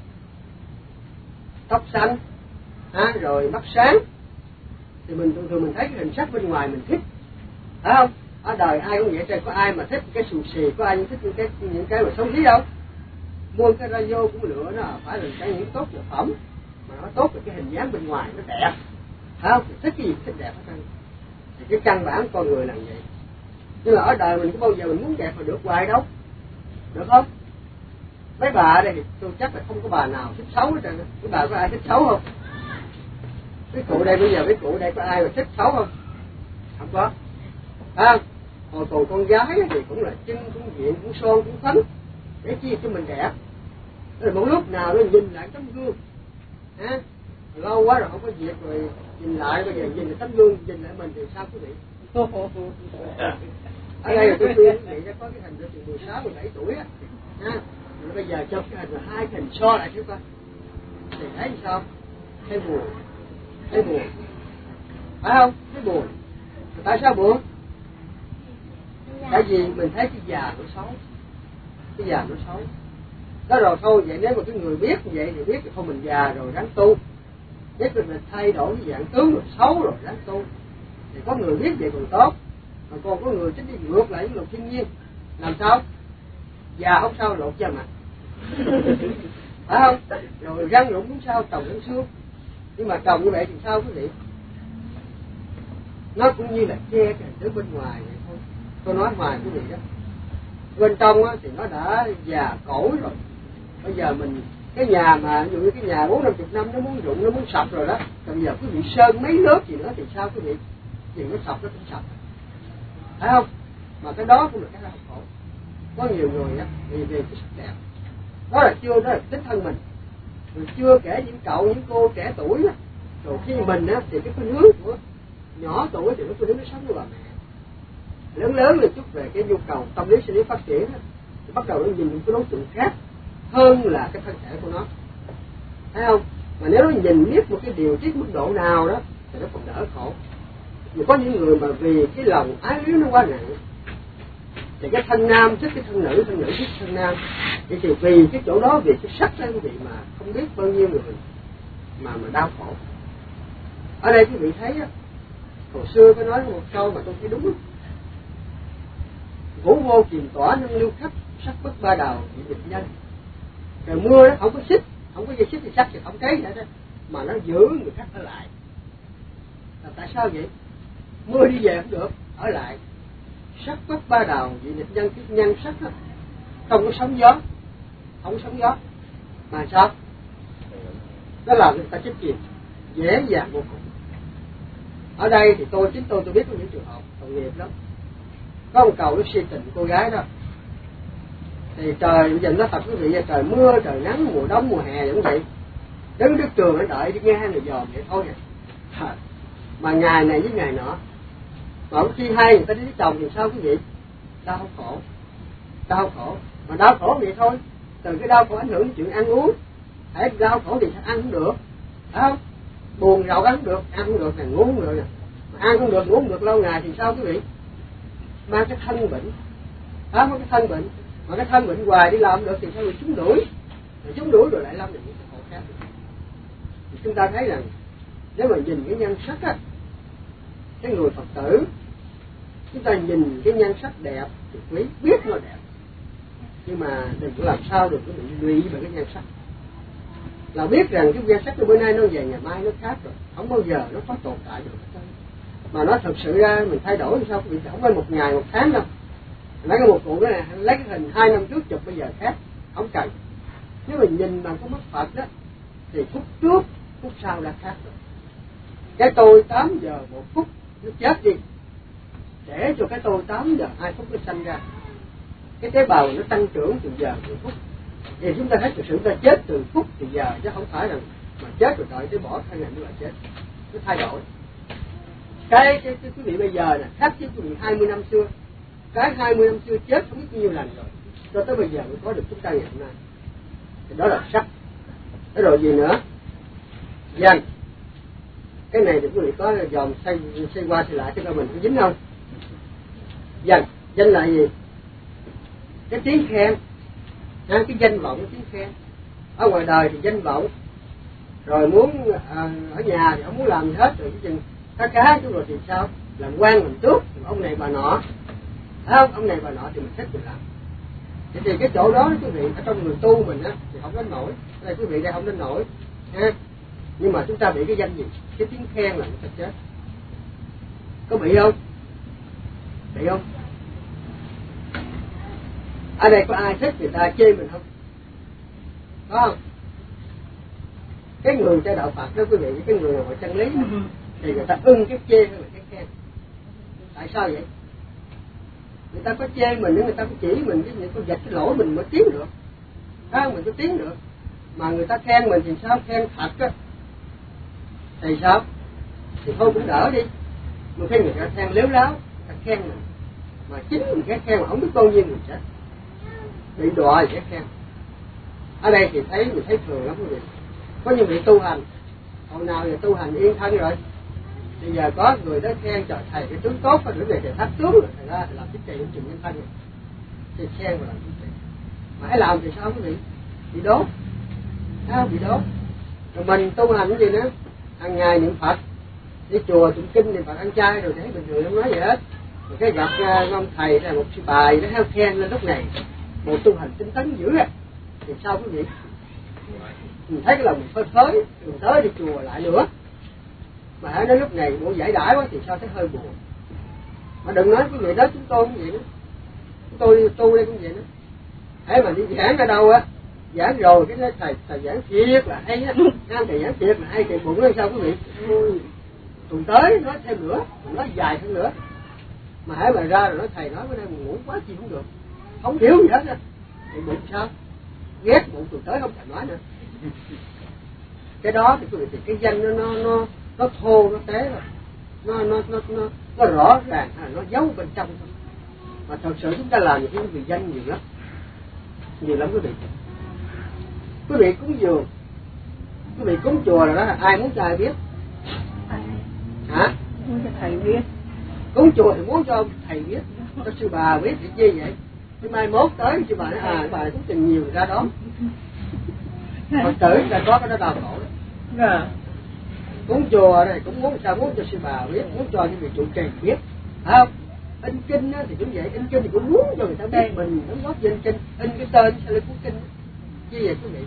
Tóc xanh, à, rồi mắt sáng, thì mình thường thường mình thấy cái hình sắc bên ngoài mình thích, phải không? Ở đời ai cũng vậy, trời có ai mà thích cái xù xì, có ai thích những cái những cái mà xấu xí đâu. Mua cái radio cũng lựa nó phải là cái những tốt thực phẩm mà nó tốt về cái hình dáng bên ngoài nó đẹp, phải không? Thích cái gì thích đẹp hết trơn. Thì cái căn bản con người là vậy. Nhưng mà ở đời mình có bao giờ mình muốn đẹp mà được hoài đâu, được không? Mấy bà ở đây thì tôi chắc là không có bà nào thích xấu hết trơn. Mấy bà có ai thích xấu không? Cái cụ đây bây giờ mấy cụ đây có ai mà thích xấu không? Không có. Phải không? Hồi còn con gái thì cũng là chân cũng diện cũng son cũng phấn để chi cho mình đẹp. Rồi một lúc nào nó nhìn lại tấm gương, à, lâu quá rồi không có việc rồi nhìn lại, bây giờ nhìn lại tấm gương nhìn lại mình thì sao quý vị? Ở đây là tôi khuyên quý vị có cái hình từ mười sáu mười bảy tuổi á, à, rồi bây giờ cho cái hình là hai hình so lại chứ coi thì thấy sao? Thấy buồn, thấy buồn, phải không? Thấy buồn. Tại sao buồn? Tại vì mình thấy cái già nó xấu, cái già nó xấu. Đó rồi thôi, vậy nếu mà cái người biết như vậy thì biết là thôi mình già rồi ráng tu. Biết là mình thay đổi cái dạng tướng rồi xấu rồi ráng tu. Thì có người biết vậy còn tốt. mà còn có người thích đi ngược lại với luật thiên nhiên, làm sao? Già không sao lột da mặt, phải không? Rồi răng rụng cũng sao, trồng cũng xương. Nhưng mà trồng như vậy thì sao quý vị? Nó cũng như là che cái hình tướng bên ngoài vậy thôi. Tôi nói ngoài quý vị đó, bên trong á, thì nó đã già cỗi rồi. Bây giờ mình cái nhà mà ví dụ như cái nhà bốn năm chục năm nó muốn rụng, nó muốn sập rồi đó, bây giờ quý vị sơn mấy lớp gì nữa thì sao quý vị? Thì nó sập nó cũng sập, phải không? Mà cái đó cũng là cái đau khổ. Có nhiều người á vì về cái sắc đẹp, đó là chưa, đó là tính thân mình. Rồi chưa kể những cậu những cô trẻ tuổi đó. Rồi khi mình á thì cái khuynh hướng của nhỏ tuổi thì nó khuynh hướng nó sống với bà mẹ, lớn lớn lên chút về cái nhu cầu tâm lý sinh lý phát triển đó, thì bắt đầu nó nhìn những cái đối tượng khác hơn là cái thân thể của nó, thấy không? Mà nếu nó nhìn biết một cái điều tiết mức độ nào đó thì nó còn đỡ khổ. Mà có những người mà vì cái lòng ái luyến nó quá nặng thì cái thân nam thích cái thân nữ, thân nữ thích thân nam, thì, thì vì cái chỗ đó, vì cái sắc đó quý vị mà không biết bao nhiêu người mà mà đau khổ. Ở đây quý vị thấy á, hồi xưa có nói một câu mà tôi thấy đúng lắm: vũ vô kiềm tỏa nâng lưu khắp, sắc bất ba đào dị dịch nhân. Rồi mưa nó không có xích, không có dây xích thì sắc thì không cháy nữa đó, mà nó giữ người khác ở lại. Là tại sao vậy? Mưa đi về không được, ở lại. Sắc bất ba đào dị dịch nhân, cái nhân sắc đó, không có sóng gió, không có sóng gió, mà sao? Nó làm người ta chết chìm dễ dàng vô cùng. Ở đây thì tôi chính tôi tôi biết có những trường hợp tội nghiệp lắm. Có một cầu nó si tình cô gái đó, thì trời bây giờ nó thật quý vị, trời mưa trời nắng, mùa đông mùa hè cũng vậy, đứng trước trường nó đợi đi nghe hai người dòm vậy thôi à. Mà ngày này với ngày nọ, mà khi hai người ta đi lấy chồng thì sao quý vị? Đau khổ, đau khổ, mà đau khổ vậy thôi. Từ cái đau khổ ảnh hưởng đến chuyện ăn uống, hãy đau khổ thì ăn không được, phải không? Buồn rầu ăn không được, ăn không được, ngủ không được nè, ăn không được, ngủ không được lâu ngày thì sao quý vị? Mang cái thân bệnh, đó, có cái thân bệnh, mà cái thân bệnh hoài đi làm được thì sao? Rồi chúng đuổi, rồi chúng đuổi rồi lại làm được những cái khổ khác. Thì chúng ta thấy rằng nếu mà nhìn cái nhan sắc á, cái người Phật tử chúng ta nhìn cái nhan sắc đẹp thì quý biết nó đẹp, nhưng mà đừng có làm sao được có bị lụy bởi cái nhan sắc. Là biết rằng cái nhan sắc của bữa nay nó về ngày mai nó khác rồi, không bao giờ nó có tồn tại được. Mà nó thực sự ra mình thay đổi sao quý vị? Không phải một ngày một tháng đâu. Lấy cái một cụ đó này, lấy cái hình hai năm trước chụp bây giờ khác, không cần. Nếu mình nhìn bằng cái mắt Phật đó thì phút trước phút sau là khác rồi. Cái tôi tám giờ một phút nó chết đi, để cho cái tôi tám giờ hai phút nó sanh ra. Cái tế bào nó tăng trưởng từ giờ từ phút. Thì chúng ta thấy thực sự ta chết từ phút từ giờ, chứ không phải rằng mà chết rồi đợi tới bỏ thân này mới là chết. Nó thay đổi. Cái, cái, cái quý vị bây giờ nè khác với quý vị hai mươi năm xưa. Cái hai mươi năm xưa chết không biết bao nhiêu lần rồi, cho tới bây giờ mới có được chúng ta ngày hôm nay. Thì đó là sắc. Thế rồi gì nữa? Danh. Cái này thì quý vị có dòm xây, xây qua xây lại cho mình có dính không? Danh. Danh là gì? Cái tiếng khen, à, cái danh vọng, cái tiếng khen. Ở ngoài đời thì danh vọng, rồi muốn à, ở nhà thì không muốn làm gì hết, rồi cái chừng cá cá chứ rồi thì sao? Làm quan làm tước, ông này bà nọ, à, không? Ông này bà nọ thì mình thích mình làm. Thì, thì cái chỗ đó quý vị ở trong người tu mình á thì không đến nổi. Đây quý vị đây không đến nổi, ha. Nhưng mà chúng ta bị cái danh gì? Cái tiếng khen là nó sẽ chết. Có bị không? Bị không? Ở đây có ai thích người ta chê mình không? Có không? Cái người theo đạo Phật đó quý vị, cái người ngoài chân lý đó, thì người ta ưng cái chê hơn là cái khen. Tại sao vậy? Người ta có chê mình, người ta có chỉ mình, cái người ta vạch cái lỗi mình mới tiến được, không? Mình có tiến được. Mà người ta khen mình thì sao? Khen thật á thì sao? Thì thôi cũng đỡ đi. Mà khi người ta khen lếu láo, ta khen mình, mà chính mình cái khen mà không biết bao nhiêu người chết bị đọa thì sẽ khen. Ở đây thì thấy mình thấy thường lắm quý vị. Có những vị tu hành, hồi nào giờ tu hành yên thân rồi, bây giờ có người đó khen trời thầy cái tướng tốt, có người thầy thấp tướng rồi, thầy ra làm chính trị cũng chừng yên thân rồi, thì khen và làm chính trị. Mà hãy làm thì sao quý vị? Bị đốt, sao bị đốt? Rồi mình tu hành cái gì nữa? Hàng ngày niệm Phật, đi chùa tụng kinh niệm Phật ăn chay rồi thấy bình thường không nói gì hết. cái gặp uh, ông thầy là một sư bài nó theo khen lên lúc này một tu hành tinh tấn dữ á, thì sao quý vị? Mình thấy cái lòng mình phơi phới, mình tới đi chùa lại nữa, mà hãy nói lúc này bộ giải đãi quá thì sao thấy hơi buồn. Mà đừng nói cái vị đó chúng tôi cũng vậy đó, chúng tôi tu đây cũng vậy đó. Hãy mà đi giảng ở đâu á, giảng rồi cái nói thầy thầy giảng thiệt là hay á, thầy giảng thiệt là hay, thì bụng nó sao quý vị? Ôi, tuần tới nói thêm nữa, nói dài hơn nữa. Mà hãy mà ra rồi nói thầy nói bữa nay mình ngủ quá chi không được, không hiểu gì hết á, thì bụng sao? Ghét bụng tuần tới không thèm nói nữa. Cái đó thì quý vị thì cái danh nó nó nó nó thô nó tế rồi, nó nó nó nó nó rõ ràng là nó giấu bên trong thôi. Mà thật sự chúng ta làm những vì danh nhiều lắm, nhiều lắm quý vị. Quý vị cúng dường, quý vị cúng chùa rồi đó, ai muốn cho ai biết? Hả? Muốn cho thầy biết. Cúng chùa thì muốn cho thầy biết, cho sư bà biết thì chi vậy? Chứ mai mốt tới sư bà nói à bà cũng tình nhiều ra đó. Phật tử là có cái đó đau khổ. Dạ. Cúng chùa này cũng muốn sao, muốn cho sư bà biết, muốn cho những vị trụ trì biết, phải không? In kinh thì cũng vậy, in kinh thì cũng muốn cho người ta biết mình đóng góp in kinh, in cái tên sao lên cuốn kinh, chi vậy quý vị?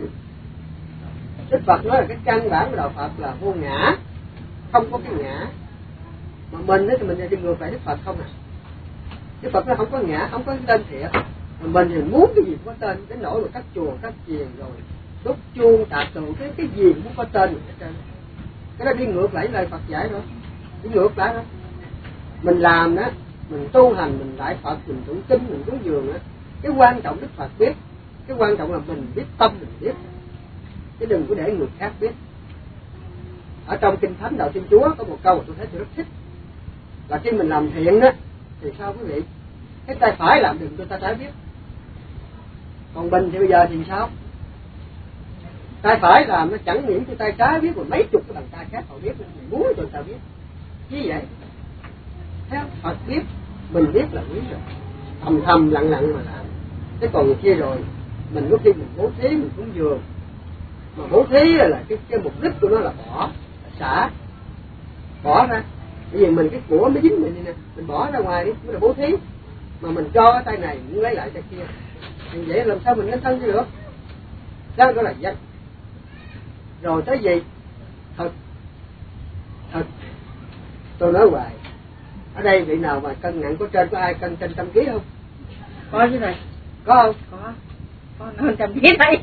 Đức Phật nói là cái căn bản của đạo Phật là vô ngã, không có cái ngã. Mà mình thì mình đi ngược lại Đức Phật không à. Đức Phật nó không có ngã, không có cái tên thiệt. Mà mình thì muốn cái gì cũng có tên, đến nỗi mà các chùa, các chiền rồi đúc chuông, tạc tượng, cái cái gì cũng có tên hết trơn. Cái đó đi ngược lại lời Phật dạy rồi, đi ngược lại đó. Mình làm đó, mình tu hành, mình lại Phật, mình tụng kinh, mình cúng dường đó. Cái quan trọng Đức Phật biết, cái quan trọng là mình biết tâm mình biết, chứ đừng có để người khác biết. Ở trong Kinh Thánh Đạo Thiên Chúa có một câu mà tôi thấy tôi rất thích, là khi mình làm thiện đó thì sao quý vị? Cái tay phải làm đừng cho tay trái biết. Còn mình thì bây giờ thì sao? Tay phải làm nó chẳng những cho tay trái biết, mà mấy chục cái bàn tay khác họ biết, mình muốn cho người ta biết. Như vậy theo Phật biết, mình biết là biết rồi, thầm thầm lặng lặng mà làm. Thế còn người kia rồi, mình có khi mình bố thí, mình cũng dường, mà bố thí là cái, cái mục đích của nó là bỏ, là xả, bỏ ra. Bởi vì mình cái của mới dính mình này nè, mình bỏ ra ngoài đi, mới là bố thí. Mà mình cho cái tay này, mình lấy lại tay kia, thì vậy làm sao mình nên thân cho được? Đó đó là danh. Rồi tới gì? Thật. Thật. Tôi nói hoài, ở đây vị nào mà cân nặng có trên, có ai cân trên trăm ký không? Có chứ thầy. Có không? Có. Có hơn trăm ký thầy.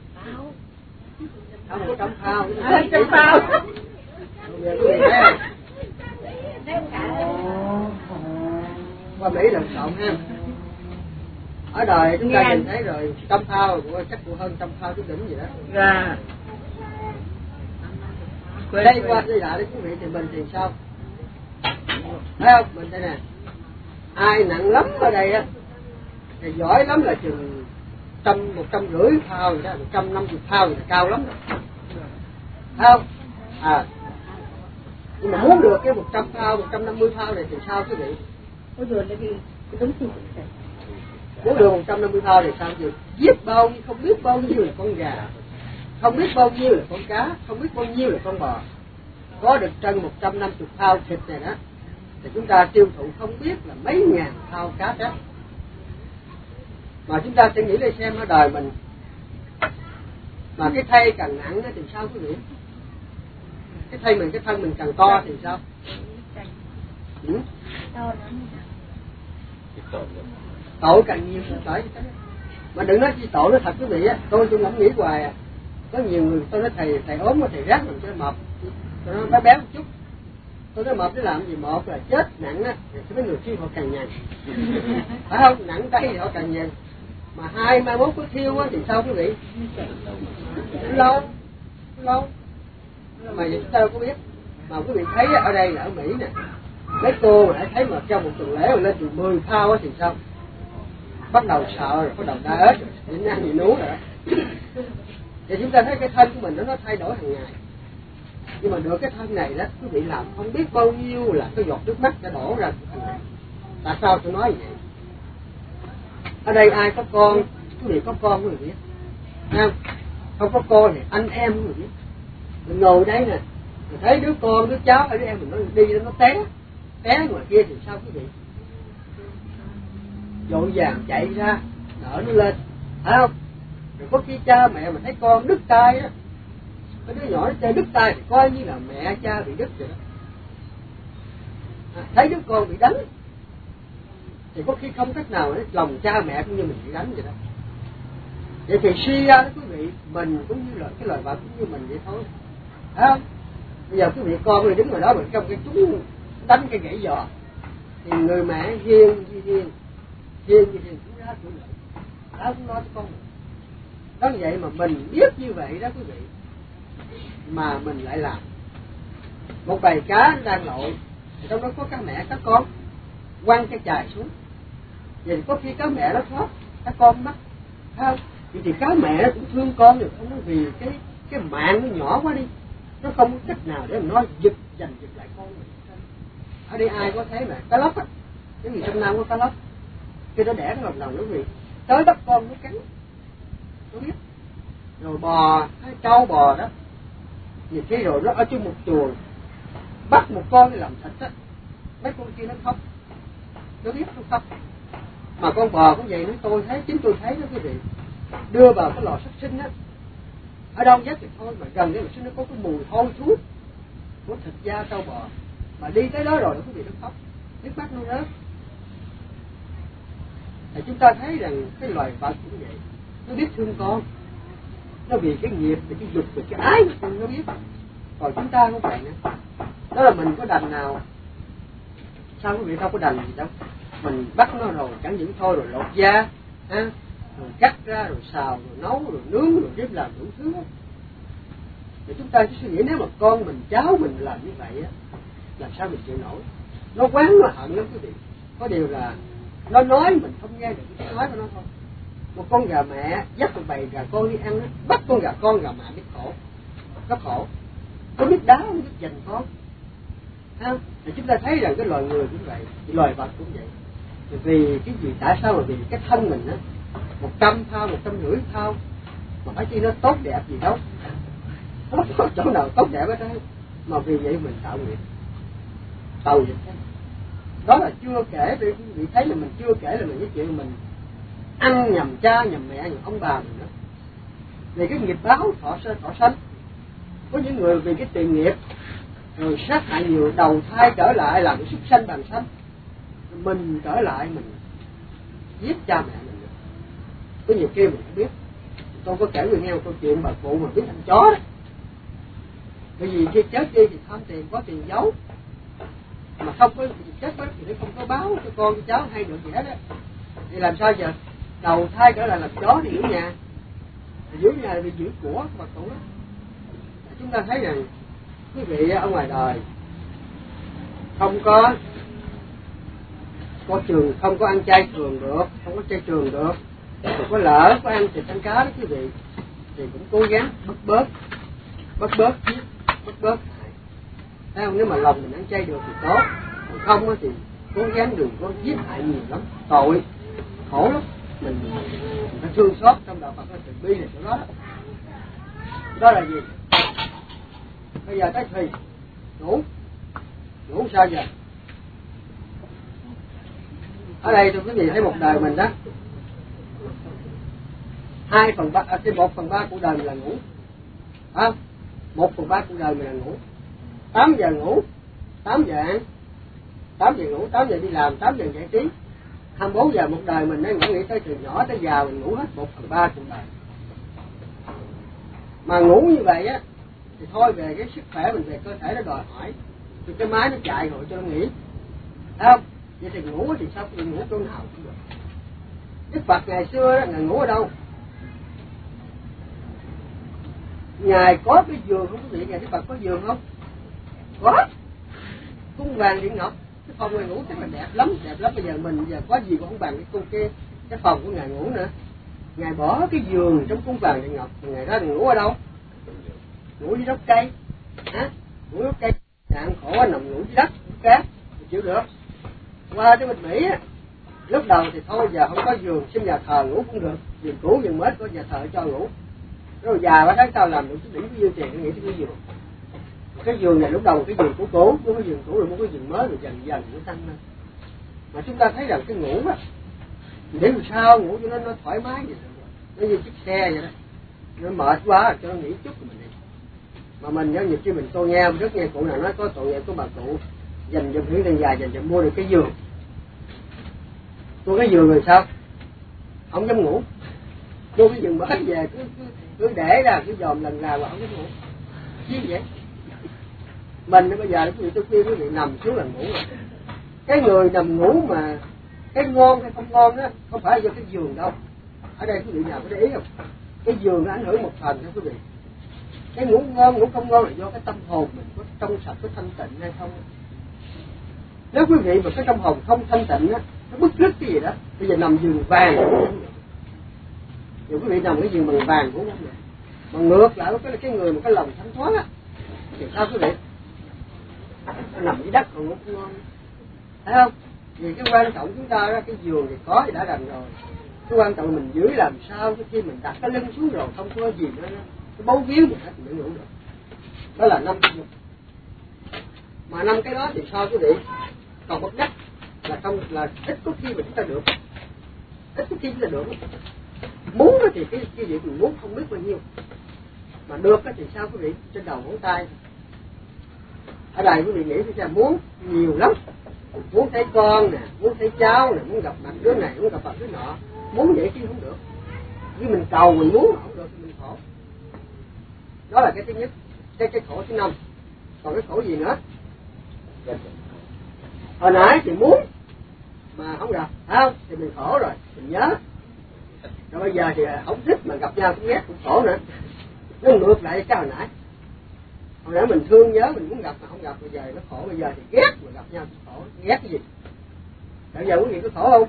Không có trăm phao. Hơn trăm phao. Bây giờ quý vị thấy không? Qua Mỹ lần xộn ha. Ở đời chúng ta nhìn thấy rồi, trăm phao chắc cũng hơn trăm phao chút đỉnh gì đó. Dạ. Đây qua đây lại đấy quý vị, thì mình thì sao? Thấy không? Mình đây nè, ai nặng lắm ở đây á thì giỏi lắm là chừng trăm một trăm rưỡi phao rồi đó, một trăm năm mươi phao thì cao lắm rồi. Thấy không? À, nhưng mà muốn được cái một trăm phao, một trăm năm mươi phao này thì sao quý vị? Ôi rồi nó đi cái đúng gì? Muốn được một trăm năm mươi phao thì sao chứ? Giết bao nhiêu, không biết bao nhiêu là con gà, không biết bao nhiêu là con cá, không biết bao nhiêu là con bò, có được trên một trăm năm mươi phao thịt này đó, thì chúng ta tiêu thụ không biết là mấy ngàn phao cá trắng. Mà chúng ta sẽ nghĩ lại xem ở đời mình, mà cái thây càng nặng thì sao quý vị? Cái thây mình, cái thân mình càng to thì sao? Ừ? Tội càng nhiều thì phải. Mà đừng nói chi tội nó thật quý vị á, tôi tôi ngẫm nghĩ hoài à. Có nhiều người tôi nói thầy thầy ốm mà thầy rác mình cho nó mập, cho nó béo một chút. Tôi nói mập để làm gì? Một là chết nặng á, thì mấy người kia họ càng nhàn, phải không? Nặng tay thì họ càng nhàn. Mà hai mai mốt có thiêu á thì sao quý vị? Lâu, lâu. Mà vậy chúng ta đâu có biết. Mà quý vị thấy ở đây là ở Mỹ nè, mấy cô mà thấy mà trong một tuần lễ mà lên từ mười phao á thì sao? Bắt đầu sợ rồi, bắt đầu đá ớt rồi, đến ăn gì nú rồi đó. Thì chúng ta thấy cái thân của mình nó, nó thay đổi hàng ngày. Nhưng mà được cái thân này đó, quý vị làm không biết bao nhiêu là cái giọt nước mắt đã đổ ra của thân này. Tại sao tôi nói vậy? Ở đây ai có con, quý vị có con quý vị biết. Không? Không có con thì anh em quý vị biết. Mình ngồi đây nè, mình thấy đứa con, đứa cháu, hay đứa em mình nó đi nó té, té ngoài kia thì sao quý vị? vội vàng chạy ra nở nó lên, phải không? Rồi có khi cha mẹ mà thấy con đứt tay á, cái đứa nhỏ nó chơi đứt tay thì coi như là mẹ cha bị đứt rồi đó. À, thấy đứa con bị đánh thì có khi không cách nào đấy, lòng cha mẹ cũng như mình bị đánh vậy đó. Vậy thì suy ra đó quý vị, mình cũng như là cái loài vật cũng như mình vậy thôi, phải không? Bây giờ quý vị con người đứng ngoài đó mà trong cái chúng đánh cái gãy giò thì người mẹ hiền như hiền, hiền như hiền cũng ra tuổi lợi, đó cũng lo cho con mình. Đó vậy mà mình biết như vậy đó quý vị, mà mình lại làm. Một bầy cá đang lội, trong đó có cá mẹ cá con, quăng cái chài xuống, vậy thì có khi cá mẹ nó thoát, cá con mất, thấy không? Vậy thì cá mẹ nó cũng thương con được, không có vì cái cái mạng nó nhỏ quá đi, nó không có cách nào để mà nó giật giành giật lại con mình. Ở đây ai có thấy mà cá lóc á, cái gì trong Nam có cá lóc, khi nó đẻ nó lòng lòng nó vì tới bắt con nó cắn, nó biết. Rồi bò, hay trâu bò đó, nhiều khi rồi nó ở chung một chuồng, bắt một con để làm thịt á, mấy con kia nó khóc, nó biết nó khóc. Mà con bò cũng vậy nữa, tôi thấy, chính tôi thấy đó quý vị, đưa vào cái lò sát sinh á, ở đâu dắt thì thôi, mà gần cái lò sát sinh nó có cái mùi hôi thối của thịt da trâu bò, mà đi tới đó rồi quý vị nó khóc, nước mắt nó rớt. Thì chúng ta thấy rằng cái loài vật cũng vậy, nó biết thương con, nó vì cái nghiệp, vì cái dục, vì cái ái nó biết. Còn chúng ta không vậy nữa. Đó là mình có đành nào? Sao quý vị đâu có đành gì đâu. Mình bắt nó rồi chẳng những thôi, rồi lột da, ha, rồi cắt ra, rồi xào, rồi nấu, rồi nướng, rồi tiếp làm đủ thứ. Thì chúng ta chỉ suy nghĩ nếu mà con mình, cháu mình làm như vậy á, làm sao mình chịu nổi? Nó quán, nó hận lắm quý vị. Có điều là nó nói mình không nghe được cái nói của nó thôi. Một con gà mẹ dắt một bầy gà con đi ăn á, bắt con gà con gà mẹ biết khổ, nó khổ, nó biết đá, nó biết giành con. Ha? Thì chúng ta thấy rằng cái loài người cũng vậy, loài vật cũng vậy. Vì cái gì, tại sao mà vì cái thân mình á, một trăm thao, một trăm rưỡi thao, mà phải chi nó tốt đẹp gì đâu, không có chỗ nào tốt đẹp hết trơn. Mà vì vậy mình tạo nghiệp, tạo nghiệp thế. Đó là chưa kể, vì quý vị thấy là mình chưa kể là mình cái chuyện mình ăn nhầm cha, nhầm mẹ, nhầm ông bà mình nữa. Vì cái nghiệp báo thọ sanh, thọ sanh. Có những người vì cái tiền nghiệp rồi sát hại nhiều, đầu thai trở lại làm cái súc sanh bằng sanh, mình trở lại mình giết cha mẹ mình được. Có nhiều kia mình không biết. Tôi có kể người nghe một câu chuyện bà cụ mà biết ăn chó đó. Bởi vì khi chết đi thì tham tiền, có tiền giấu, mà không có chết đó thì nó không có báo cho con cho cháu hay được gì hết á. Thì làm sao giờ? Đầu thai trở lại làm chó thì giữ nhà, thì giữ nhà là bị giữ của bà cụ đó. Chúng ta thấy rằng quý vị ở ngoài đời không có có trường, không có ăn chay trường được, không có chay trường được, không có lỡ có ăn thịt ăn cá đó quý vị, thì cũng cố gắng bớt bớt bớt bớt bớt bớt thấy không? Nếu mà lòng mình ăn chay được thì tốt, còn không thì cố gắng đừng có giết hại nhiều lắm, tội khổ lắm. Mình, mình phải thương xót, trong đạo Phật có từ bi là chỗ đó đó. Đó là gì? Bây giờ tới thì ngủ, ngủ sao giờ? Ở đây tôi quý vị thấy một đời mình đó, hai phần ba, à, cái một phần ba của đời mình là ngủ, à, một phần ba của đời mình là ngủ. Tám giờ ngủ, tám giờ ăn, tám giờ ngủ, tám giờ đi làm, tám giờ giải trí. Hai mươi bốn giờ một đời mình nó nghĩ tới từ nhỏ tới già mình ngủ hết một phần ba cuộc đời. Mà ngủ như vậy á thì thôi về cái sức khỏe mình, về cơ thể nó đòi hỏi, thì cái máy nó chạy rồi cho nó nghỉ, thấy không? Vậy thì ngủ thì sao? Thì ngủ chỗ nào cũng được. Đức Phật ngày xưa đó, Ngài ngủ ở đâu? Ngài có cái giường không quý vị? Ngài Đức Phật có giường không? Có. Cung vàng điện ngọc, cái phòng Ngài ngủ chắc là đẹp lắm, đẹp lắm. Bây giờ mình giờ có gì cũng không bằng cái cung kia, cái phòng của Ngài ngủ nữa. Ngài bỏ cái giường trong cung vàng điện ngọc, Ngài ra ngủ ở đâu? Ngủ dưới gốc cây, hả? Ngủ dưới gốc cây, nạn khổ nằm ngủ dưới đất, cát, chịu được. Qua tới bên Mỹ á, lúc đầu thì thôi giờ không có giường, xin nhà thờ ngủ cũng được, giường cũ giường mới có nhà thờ cho ngủ. Rồi già quá thấy tao làm được cái đỉnh có nhiêu tiền, nghĩ tới cái giường. Cái giường này lúc đầu cái giường cũ cũ, muốn cái giường cũ rồi muốn cái giường mới rồi dần dần nó tăng lên. Mà chúng ta thấy rằng cái ngủ á, để làm sao ngủ cho nó nó thoải mái vậy, nó như chiếc xe vậy đó, nó mệt quá cho nó nghỉ chút rồi mình đi. Mà mình nếu nhiều khi mình tôi nghe rất nghe cụ nào nói có tội nghiệp có bà cụ dành cho huyết tiền dài dành cho mua được cái giường, mua cái giường rồi sao không dám ngủ, mua cái giường mới về cứ cứ, cứ để ra cứ dòm lần nào mà không dám ngủ chứ vậy. Mình bây giờ quý vị tôi khuyên quý vị nằm xuống là ngủ rồi. Cái người nằm ngủ mà cái ngon hay không ngon đó không phải do cái giường đâu. Ở đây quý vị nào có để ý không? Cái giường nó ảnh hưởng một phần đó quý vị. Cái ngủ ngon ngủ không ngon là do cái tâm hồn mình có trong sạch có thanh tịnh hay không. Nếu quý vị mà cái tâm hồn không thanh tịnh á, nó bứt rứt cái gì đó, bây giờ nằm giường vàng cũng không được. Nếu quý vị nằm cái giường bằng vàng cũng không được. Mà ngược lại cái cái người mà cái lòng thanh thoát á thì sao quý vị? Nó nằm dưới đất còn ngủ không ngon, thấy không? Vì cái quan trọng chúng ta đó, cái giường thì có thì đã đành rồi. Cái quan trọng mình giữ làm sao khi mình đặt cái lưng xuống rồi không có gì nữa, cái bấu víu gì hết mình mới ngủ được. Đó là năm cái. Mà năm cái đó thì sao quý vị? Còn bất đắc là không là ít có khi mà chúng ta được, ít có khi chúng ta được. Muốn thì cái cái gì mình muốn không biết bao nhiêu, mà được thì sao quý vị? Trên đầu ngón tay. Ở đây quý vị nghĩ là muốn nhiều lắm, muốn thấy con nè, muốn thấy cháu nè, muốn gặp mặt đứa này, muốn gặp mặt đứa nọ, muốn vậy chứ không được. Vì mình cầu mình muốn mà không được thì mình khổ. Đó là cái thứ nhất, cái cái khổ thứ năm. Còn cái khổ gì nữa? Hồi nãy thì muốn mà không gặp, phải không? Thì mình khổ rồi, mình nhớ. Rồi bây giờ thì không thích mà gặp nhau cũng ghét cũng khổ nữa. Nó ngược lại cái hồi nãy. Hồi nãy mình thương nhớ mình muốn gặp mà không gặp, bây giờ nó khổ, bây giờ thì ghét mà gặp nhau thì khổ. Ghét cái gì? Bây giờ quý vị có khổ không?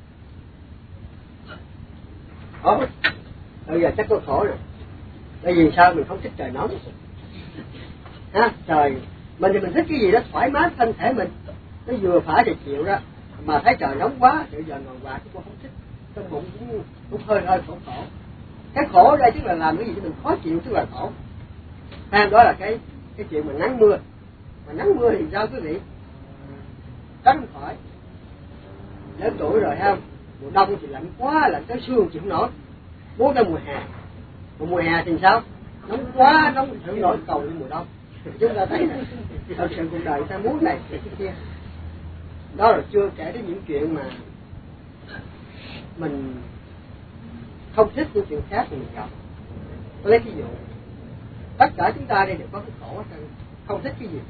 Khổ. Bây giờ chắc có khổ rồi. Bởi vì sao mình không thích trời nóng? Ha, trời mình thì mình thích cái gì đó thoải mái thân thể mình, nó vừa phải thì chịu đó. Mà thấy trời nóng quá thì giờ ngồi hoài cũng không thích, trong bụng cũng, cũng hơi hơi khổ khổ. Cái khổ ở đây tức là làm cái gì cho mình khó chịu tức là khổ. Hay đó là cái cái chuyện mà nắng mưa. Mà nắng mưa thì sao quý vị? Tránh không khỏi. Lớn tuổi rồi ha, mùa đông thì lạnh quá, lạnh tới xương chịu không nổi. Muốn ra mùa hè. Mà mùa hè thì sao? Nóng quá, nóng chịu nổi cầu lên mùa đông. Chúng ta thấy này, thật sự cuộc đời ta muốn này thì cái kia. Đó là chưa kể đến những chuyện mà mình không thích những chuyện khác thì mình gặp. Tôi lấy ví dụ, tất cả chúng ta đây đều có cái khổ hết trơn, không thích cái gì,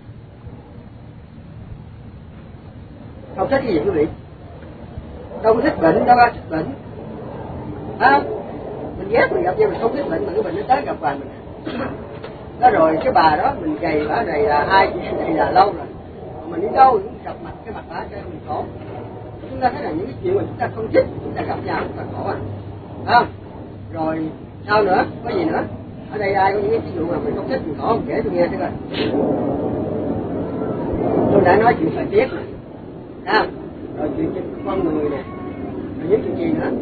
không thích cái gì quý vị, đâu có thích bệnh, đâu có thích bệnh, phải không? Mình ghét mình gặp nhau mình không thích bệnh mà cái bệnh nó tới gặp hoài mình. Đó rồi cái bà đó mình gầy bà này là hai chị này là lâu rồi, mà mình đi đâu cũng gặp mặt cái mặt bà cho mình khổ. Chúng ta thấy là những cái chuyện mà chúng ta không thích chúng ta gặp nhau chúng ta khổ à, phải không? Rồi sao nữa? Có gì nữa? Ở đây ai có những cái ví dụ mà mình không thích mình khổ không kể tôi nghe thôi. Tôi đã nói chuyện thời tiết này, thấy không? Rồi chuyện trên con người nè, rồi những chuyện gì nữa?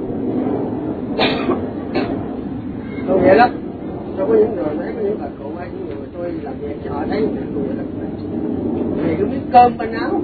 Tôi vậy lắm. Tôi có những người thấy có những bà cụ hay những người mà tôi làm việc cho họ thấy những người là vì cái miếng cơm bên áo.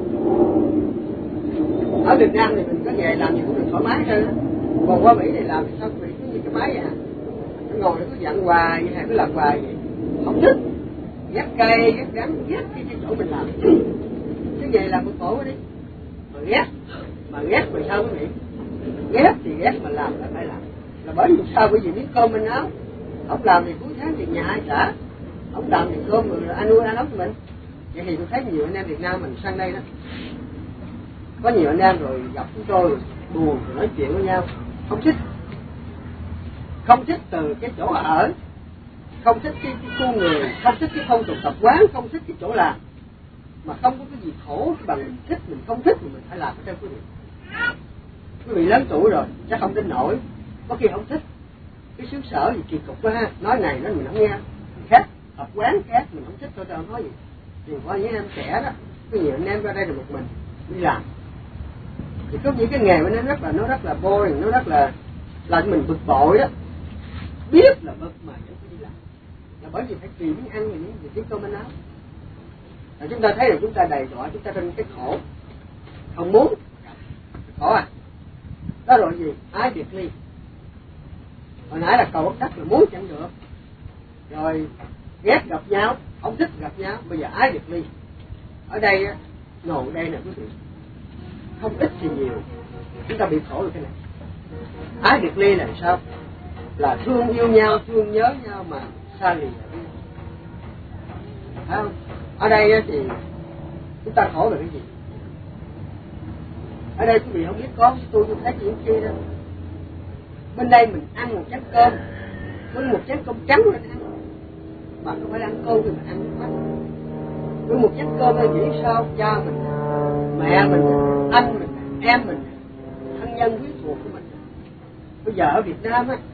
Ở Việt Nam thì mình có nghề làm gì cũng được thoải mái hơn, còn qua Mỹ thì làm thì sao bị cứ như cái máy vậy, nó ngồi nó cứ dặn hoài hay cứ làm hoài vậy, không thích, ghét cây ghét gắn ghét cái, cái chỗ mình làm, cái nghề làm một khổ quá đi, mà ghét, mà ghét mà sao quý vị, ghét thì ghét mà làm là phải làm, là bởi vì sao? Bởi vì miếng cơm bên áo, không làm thì cuối tháng thì nhà ai trả, không làm thì cơm người ăn nuôi ăn ốc của mình. Vậy thì tôi thấy nhiều anh em Việt Nam mình sang đây đó, có nhiều anh em rồi gặp chúng tôi buồn rồi nói chuyện với nhau, không thích, không thích từ cái chỗ ở, không thích cái, cái khu người, không thích cái phong tục tập quán, không thích cái chỗ làm, mà không có cái gì khổ bằng mình thích mình không thích mà mình phải làm ở đây quý vị. Quý vị lớn tuổi rồi chắc không tin nổi, có khi không thích cái xứ sở gì kỳ cục quá ha, nói này nói mình không nghe, khác tập quán khác mình không thích tôi đâu nói gì. Thì có những em trẻ đó, có nhiều anh em ra đây là một mình đi làm, thì có những cái nghề mà nó rất là nó rất là boring, nó rất là làm mình bực bội đó, biết là bực mà vẫn phải đi làm, là bởi vì phải vì miếng ăn vì những gì tiếng cơm áo. Là chúng ta thấy là chúng ta đầy đọa, chúng ta trên cái khổ, không muốn khổ à. Đó rồi gì? Ái biệt ly. Hồi nãy là cầu bất đắc là muốn chẳng được, rồi ghét gặp nhau, không thích gặp nhau, bây giờ ái biệt ly. Ở đây ngồi đây nè quý vị, không ít thì nhiều chúng ta bị khổ được cái này. Ái biệt ly là sao? Là thương yêu nhau, thương nhớ nhau mà xa lìa. Thấy không? Ở đây thì chúng ta khổ về cái gì? Ở đây quý vị không biết có tôi tôi thấy chuyện kia đâu. Bên đây mình ăn một chén cơm, với một chén cơm trắng lên ăn, mà không phải ăn cơm thì mình ăn nước mắt. Với một chén cơm này nghĩ sao cha mình, mẹ mình, anh mình, em mình, thân nhân quý thuộc của mình. Bây giờ ở Việt Nam á,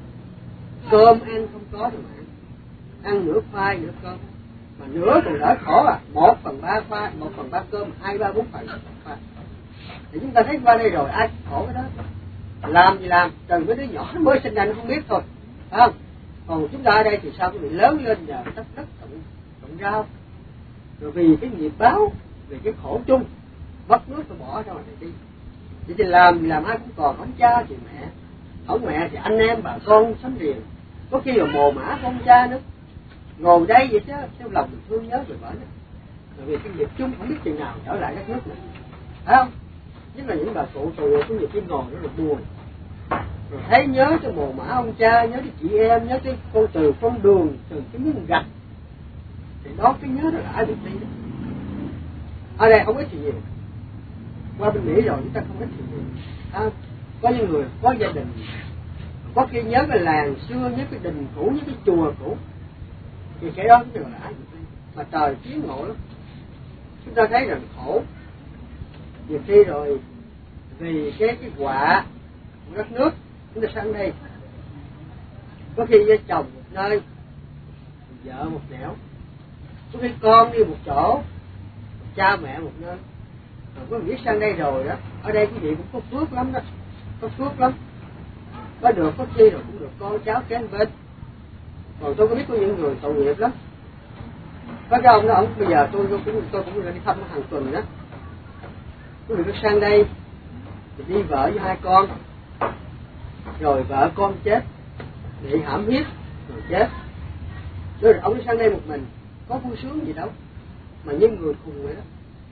cơm ăn không có rồi mà ăn, ăn nửa khoai nửa cơm, mà nửa còn đỡ khổ à, một phần ba khoai, một phần ba cơm, hai ba bốn phần khoai. Thì chúng ta thấy qua đây rồi ai khổ cái đó, làm gì làm, trừ mấy đứa nhỏ nó mới sinh ra nó không biết thôi, phải không? Còn chúng ta ở đây thì sao, cái bị lớn lên nhờ đất đất trồng trồng rau, rồi vì cái nghiệp báo, vì cái khổ chung, mất nước tôi bỏ ra ngoài này đi. Vậy thì làm làm ai cũng còn, không cha thì mẹ, không mẹ thì anh em bà con sống liền, có khi là mồ mã con cha nữa, ngồi đây vậy chứ, theo lòng mình thương nhớ rồi bỏ nữa. Rồi vì cái nghiệp chung không biết chừng nào trở lại đất nước này, phải không? Nhất là những bà cụ tù có nhiều khi ngồi rất là buồn, rồi thấy nhớ cho mồ mã ông cha, nhớ cho chị em, nhớ cái con từ con đường, từ cái miếng gạch, thì đó cái nhớ đó là ai biết đi đó. Ở đây không ít thì nhiều, qua bên Mỹ rồi chúng ta không ít thì nhiều. À, có những người có gia đình, có khi nhớ cái làng xưa, nhớ cái đình cũ, nhớ cái chùa cũ, thì cái đó cũng là ai biết đi. Mà trời chiến ngộ lắm, chúng ta thấy rằng khổ. Nhiều khi rồi vì cái cái quả của đất nước chúng ta sang đây, có khi với chồng một nơi, vợ một nẻo, có khi con đi một chỗ, cha mẹ một nơi. Rồi có biết sang đây rồi đó, ở đây quý vị cũng có phước lắm đó, có phước lắm, có được có chi rồi cũng được con cháu kế bên. Còn tôi có biết có những người tội nghiệp lắm. Có cái ông đó, ông bây giờ tôi tôi cũng tôi cũng đi thăm hàng tuần đó. Quý vị có sang đây thì đi vợ với hai con, rồi vợ con chết, bị hãm hiếp rồi chết. Rồi ông đi sang đây một mình, có vui sướng gì đâu, mà như người khùng vậy đó,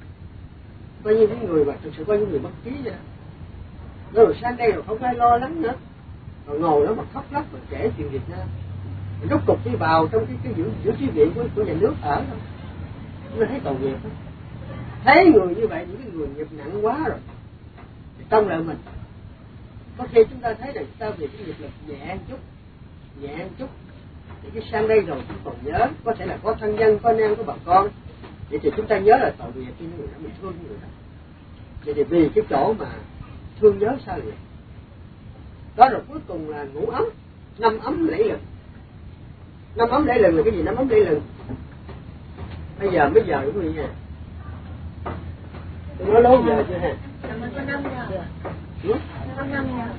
coi như những người mà thực sự coi như người bất trí vậy đó. Rồi sang đây rồi không ai lo lắng nữa, rồi ngồi đó mà khóc lóc mà kể chuyện Việt Nam, rồi rốt cục đi vào trong cái cái giữa giữa chi viện của, của nhà nước ở thôi, chúng ta thấy tội nghiệp đó. Thấy người như vậy, những cái người nghiệp nặng quá rồi, thì trong lại mình có khi chúng ta thấy rằng chúng ta vì cái nghiệp lực nhẹ một chút, nhẹ một chút, thì cái sang đây rồi chúng còn nhớ, có thể là có thân nhân, có anh em, có bà con, vậy thì chúng ta nhớ là tội nghiệp cho những người đó, mình thương những người đó. Vậy thì vì cái chỗ mà thương nhớ xa lìa đó, rồi cuối cùng là ngủ ấm, năm ấm lẫy lừng. Năm ấm lẫy lừng là cái gì? Năm ấm lẫy lừng bây giờ bây giờ quý vị nha, tôi nói lố giờ chưa hả? Mình có năm giờ. Ừ? Có năm giờ.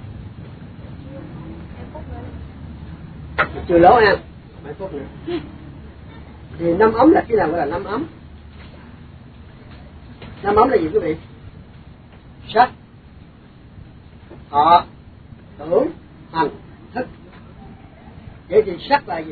Chưa lố em, mấy phút nữa. Thì năm ấm là khi nào gọi là năm ấm? Năm ấm là gì quý vị? Sắc, thọ, tưởng, hành, thức. Vậy thì sắc là gì?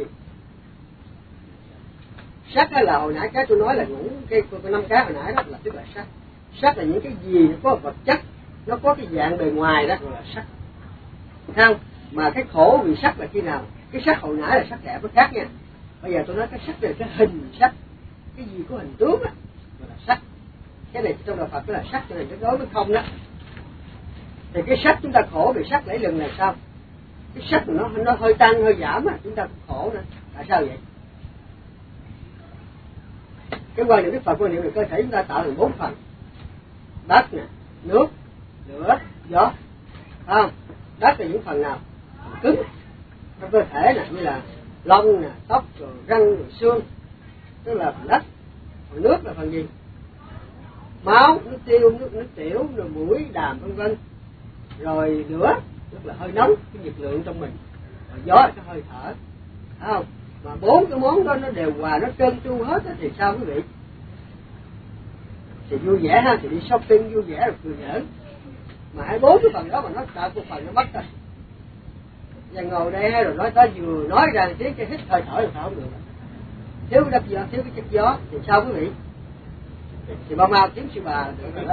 Sắc là hồi nãy cái tôi nói là ngủ cái cái năm cái hồi nãy đó là tức là sắc. Sắc là những cái gì nó có vật chất, nó có cái dạng bề ngoài đó gọi là sắc. Thấy không? Mà cái khổ vì sắc là khi nào? Cái sắc hồi nãy là sắc đẹp nó khác nha. Bây giờ tôi nói cái sắc là cái hình sắc, cái gì có hình tướng á gọi là sắc. Cái này trong đạo Phật đó là sắc, cho nên nó đối với không đó. Thì cái sắc chúng ta khổ vì sắc lẫy lừng là sao? Cái sắc nó nó hơi tăng hơi giảm á, chúng ta cũng khổ nữa. Tại sao vậy? Cái quan niệm Đức Phật quan niệm là cơ thể chúng ta tạo thành bốn phần: đất nè, nước, lửa, gió. Phải không? Đất là những phần nào? Cứng trong cơ thể nè, như là lông nè, tóc, rồi răng, rồi xương, tức là phần đất. Còn nước là phần gì? Máu, nước tiêu, nước nước tiểu, rồi mũi, đàm, vân vân. Rồi lửa, tức là hơi nóng, cái nhiệt lượng trong mình. Rồi gió là cái hơi thở. Phải không? Mà bốn cái món đó nó đều hòa, nó trơn tru hết đó, thì sao quý vị? Thì vui vẻ ha, thì đi shopping vui vẻ rồi cười giỡn. mà hai bốn cái phần đó mà nó tạo một phần nó mất rồi. Và ngồi đây rồi nói tới vừa nói ra tiếng cái hít hơi thở là sao không được. Thiếu cái đất gió, thiếu cái chất gió thì sao quý vị? Thì bao mau kiếm sư bà được rồi đó.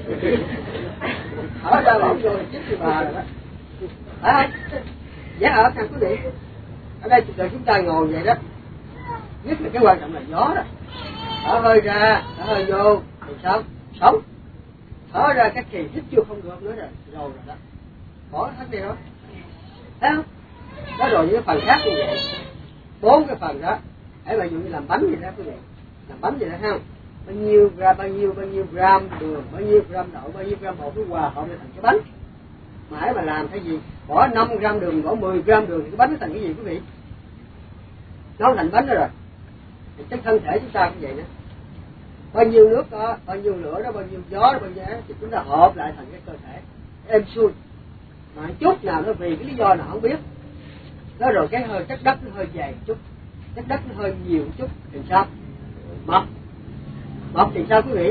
Thở ra lỏng vô thì kiếm sư bà rồi đó. Phải không? Dễ ở thằng quý vị. Ở đây chúng ta ngồi vậy đó. Nhất là cái quan trọng là gió đó. Thở hơi ra, thở hơi vô thì sao? Sống. Thở ra các kỳ hít chưa không được nữa rồi. Rồi rồi đó. Bỏ cái thắt đi đó. Thấy không? Đó rồi những phần khác như vậy. Bốn cái phần đó. Hãy ví dụ như làm bánh vậy đó quý vị. Làm bánh vậy đó ha. Bao nhiêu gram, bao nhiêu, bao nhiêu gram đường, bao nhiêu gram đậu, bao nhiêu gram bột nó hòa hợp thành cái bánh. Mà hãy mà làm cái gì? Bỏ năm gram đường, bỏ mười gram đường thì cái bánh nó thành cái gì quý vị? Nó thành bánh đó rồi. Thì cái thân thể chúng ta cũng vậy nữa. Bao nhiêu nước đó, bao nhiêu lửa đó, bao nhiêu gió đó, bao nhiêu đó, thì chúng ta hợp lại thành cái cơ thể êm xuôi. Mà chút nào nó vì cái lý do nào không biết. Đó rồi cái hơi chất đất nó hơi dày chút, chất đất nó hơi nhiều chút thì sao? Mập. Mập thì sao quý vị?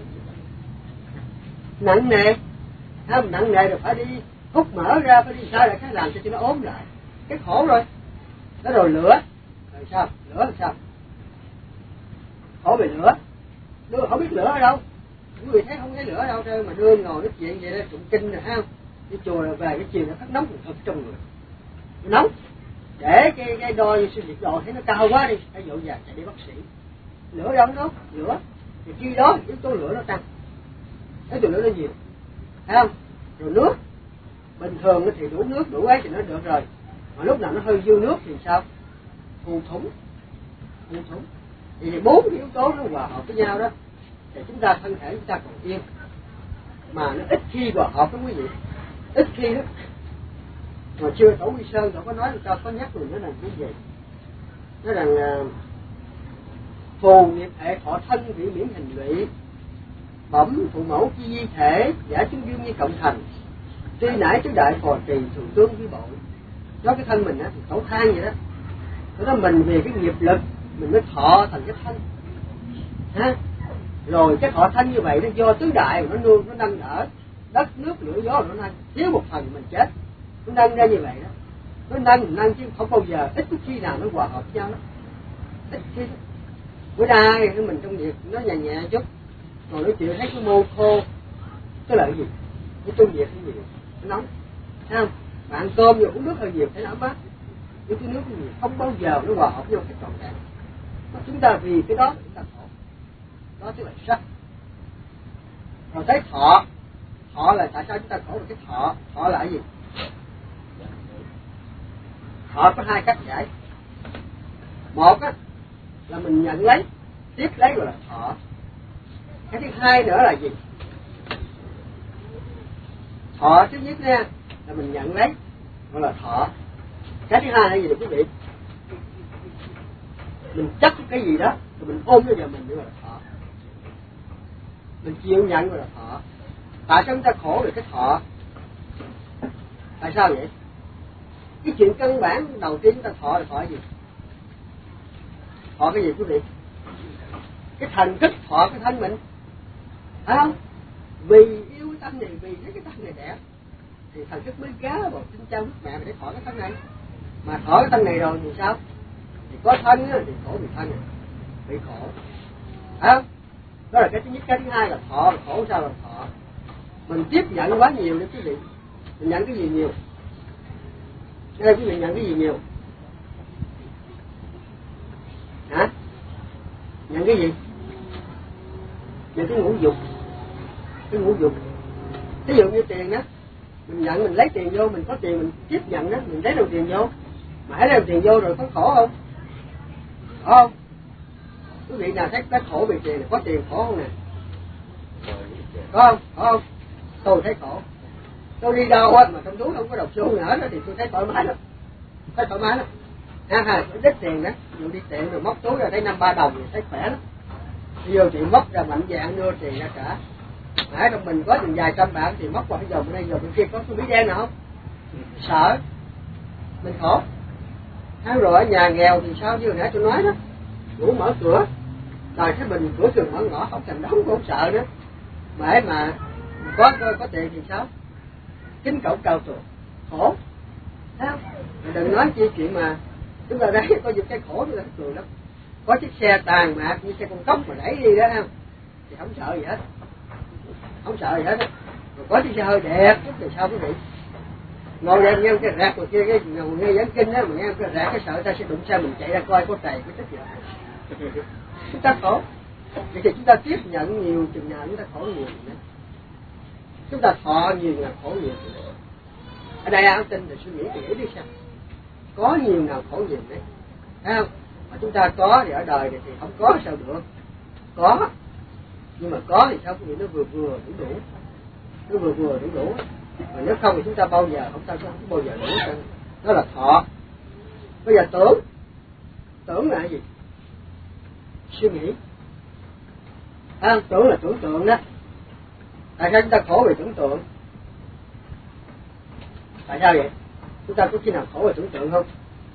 Nặng nề. Không, nặng nề rồi phải đi hút mỡ ra, phải đi sao lại cái làm cho nó ốm lại. Cái khổ rồi. Đó rồi lửa. Rồi sao? Lửa là sao? Khổ về lửa. Đưa không biết lửa ở đâu. Quý vị thấy không thấy lửa ở đâu trơn mà đưa ngồi nói chuyện vậy đó, tụng kinh rồi không? Đi chùa rồi về cái chiều nó phát nóng thật trong người. Nó nóng. Để cái cái đôi sinh nhiệt độ thấy nó cao quá đi, phải dội vàng chạy đi bác sĩ. Lửa đâu đó, lửa. Thì khi đó yếu tố lửa nó tăng. Cái tụ lửa nó nhiều. Thấy không? Rồi nước. Bình thường thì đủ nước, đủ ấy thì nó được rồi. Mà lúc nào nó hơi dư nước thì sao? Phù thủng. Phù thủng. Thì bốn cái yếu tố nó hòa hợp với nhau đó. Thì chúng ta thân thể chúng ta còn yên. Mà nó ít khi hòa hợp với quý vị. Ít khi đó. Hồi xưa Tổ Quy Sơn Tổ có nói cho có nhắc mình nói là cái gì? Nói rằng uh, phù nghiệp hệ thọ thân vị miễn hình lụy, bẩm phụ mẫu chi di thể, giả chúng dương như cộng thành, tuy nãy tứ đại phò trì thường tương với bội. Nói cái thân mình á thì Tổ than vậy đó. Nó nói mình vì cái nghiệp lực mình mới thọ thành cái thân. Ha? Rồi cái thọ thân như vậy nó do tứ đại nó nuôi nó nâng đỡ đất nước lửa gió nó nâng, thiếu một phần mình chết. Nó nâng ra như vậy đó. Nó nâng nâng chứ không bao giờ ít khi nào nó hòa hợp với nhau đó. Ít khi đó. Bữa nay mình trong việc nó nhẹ nhẹ chút. Rồi nói chuyện thấy cái mô khô. Cái lợi gì? Cái trong việc cái nhiều. Nó nóng. Thấy không? Mà ăn cơm rồi uống nước hơi nhiều thấy nó ấm áp. Nhưng cái nước nhiều không bao giờ nó hòa hợp với nhau cái trọn vẹn. Mà chúng ta vì cái đó chúng ta khổ. Đó tức là sắc. Rồi tới thọ. Thọ là tại sao chúng ta khổ được cái thọ? Thọ là cái gì? Thọ có hai cách giải. Một á là mình nhận lấy, tiếp lấy gọi là thọ. Cái thứ hai nữa là gì? Thọ thứ nhất nha là mình nhận lấy gọi là thọ. Cái thứ hai là gì quý vị? Mình chấp cái gì đó rồi mình ôm nó vào mình gọi là thọ. Mình chịu nhận gọi là thọ. Tại sao chúng ta khổ về cái thọ? Tại sao vậy? Cái chuyện căn bản đầu tiên chúng ta thọ là thọ gì? Thọ cái gì quý vị? Cái thần thức thọ cái thân mình. Phải không? Vì yêu cái thân này, vì thấy cái thân này đẹp thì thần thức mới gá vào trên trao nước mẹ để thọ cái thân này. Mà thọ cái thân này rồi thì sao? Thì có thân thì khổ vì thân, bị khổ. Phải không? Đó là cái thứ nhất. Cái thứ hai là thọ, khổ sao là thọ? Mình tiếp nhận quá nhiều đấy quý vị. Mình nhận cái gì nhiều? Đây quý vị nhận cái gì nhiều? Hả? Nhận cái gì? Nhận cái ngũ dục. Cái ngũ dục. Ví dụ như tiền đó, mình nhận mình lấy tiền vô, mình có tiền mình tiếp nhận đó, mình lấy đồng tiền vô. Mà hãy lấy đồng tiền vô rồi có khổ không? Khổ không? Quý vị nào thấy cái khổ vì tiền này, có tiền khổ không nè? Có không? Có không? Tôi thấy khổ. Tôi đi đâu á mà trong túi không có đồng xu nữa đó thì tôi thấy thoải mái lắm. Thấy thoải mái lắm. Ha ha, tôi đích tiền đó, dù đi tiện rồi móc túi ra thấy năm ba đồng thì thấy khỏe lắm. Đi vô chuyện móc ra mạnh dạng đưa tiền ra trả. Ở trong mình có chừng vài trăm bạc thì móc qua cái dòng bên đây, dòng bên kia có tôi biết đen nào không? Sợ. Mình khổ. Thế rồi ở nhà nghèo thì sao như hồi nãy tôi nói đó. Ngủ mở cửa. Rồi cái bình cửa trường mở ngõ không thèm đóng cũng không sợ nữa. Mà ấy mà có, có có tiền thì sao? kính cổng cao tường, khổ. Thấy không? Đừng nói chi chuyện mà chúng ta đấy có những cái khổ chúng ta cười lắm. Có chiếc xe tàn mạc như xe con cốc mà đẩy đi đó không? Thì không sợ gì hết, không sợ gì hết. Rồi có chiếc xe hơi đẹp chút thì sao quý vị? Ngồi đây nghe cái rạc rồi kia cái ngồi nghe giảng kinh đó mà nghe cái rạc cái sợ ta sẽ đụng xe mình chạy ra coi có trầy cái tức gì. Chúng ta khổ. Vậy thì chúng ta tiếp nhận nhiều chừng nào chúng ta khổ nhiều nữa. Chúng ta thọ nhiều là khổ nhiều. Ở đây ai tin thì suy nghĩ kỹ đi xem. Có nhiều nào khổ nhiều đấy. Thấy không? Mà chúng ta có thì ở đời này thì không có sao được. Có. Nhưng mà có thì sao quý vị nó vừa vừa đủ đủ. Nó vừa vừa đủ đủ. Mà nếu không thì chúng ta bao giờ không ta không bao giờ đủ. Đó là thọ. Bây giờ tưởng. Tưởng là cái gì? Suy nghĩ. À, tưởng là tưởng tượng đó. Tại sao chúng ta khổ về tưởng tượng? Tại sao vậy? Chúng ta có khi nào khổ về tưởng tượng không?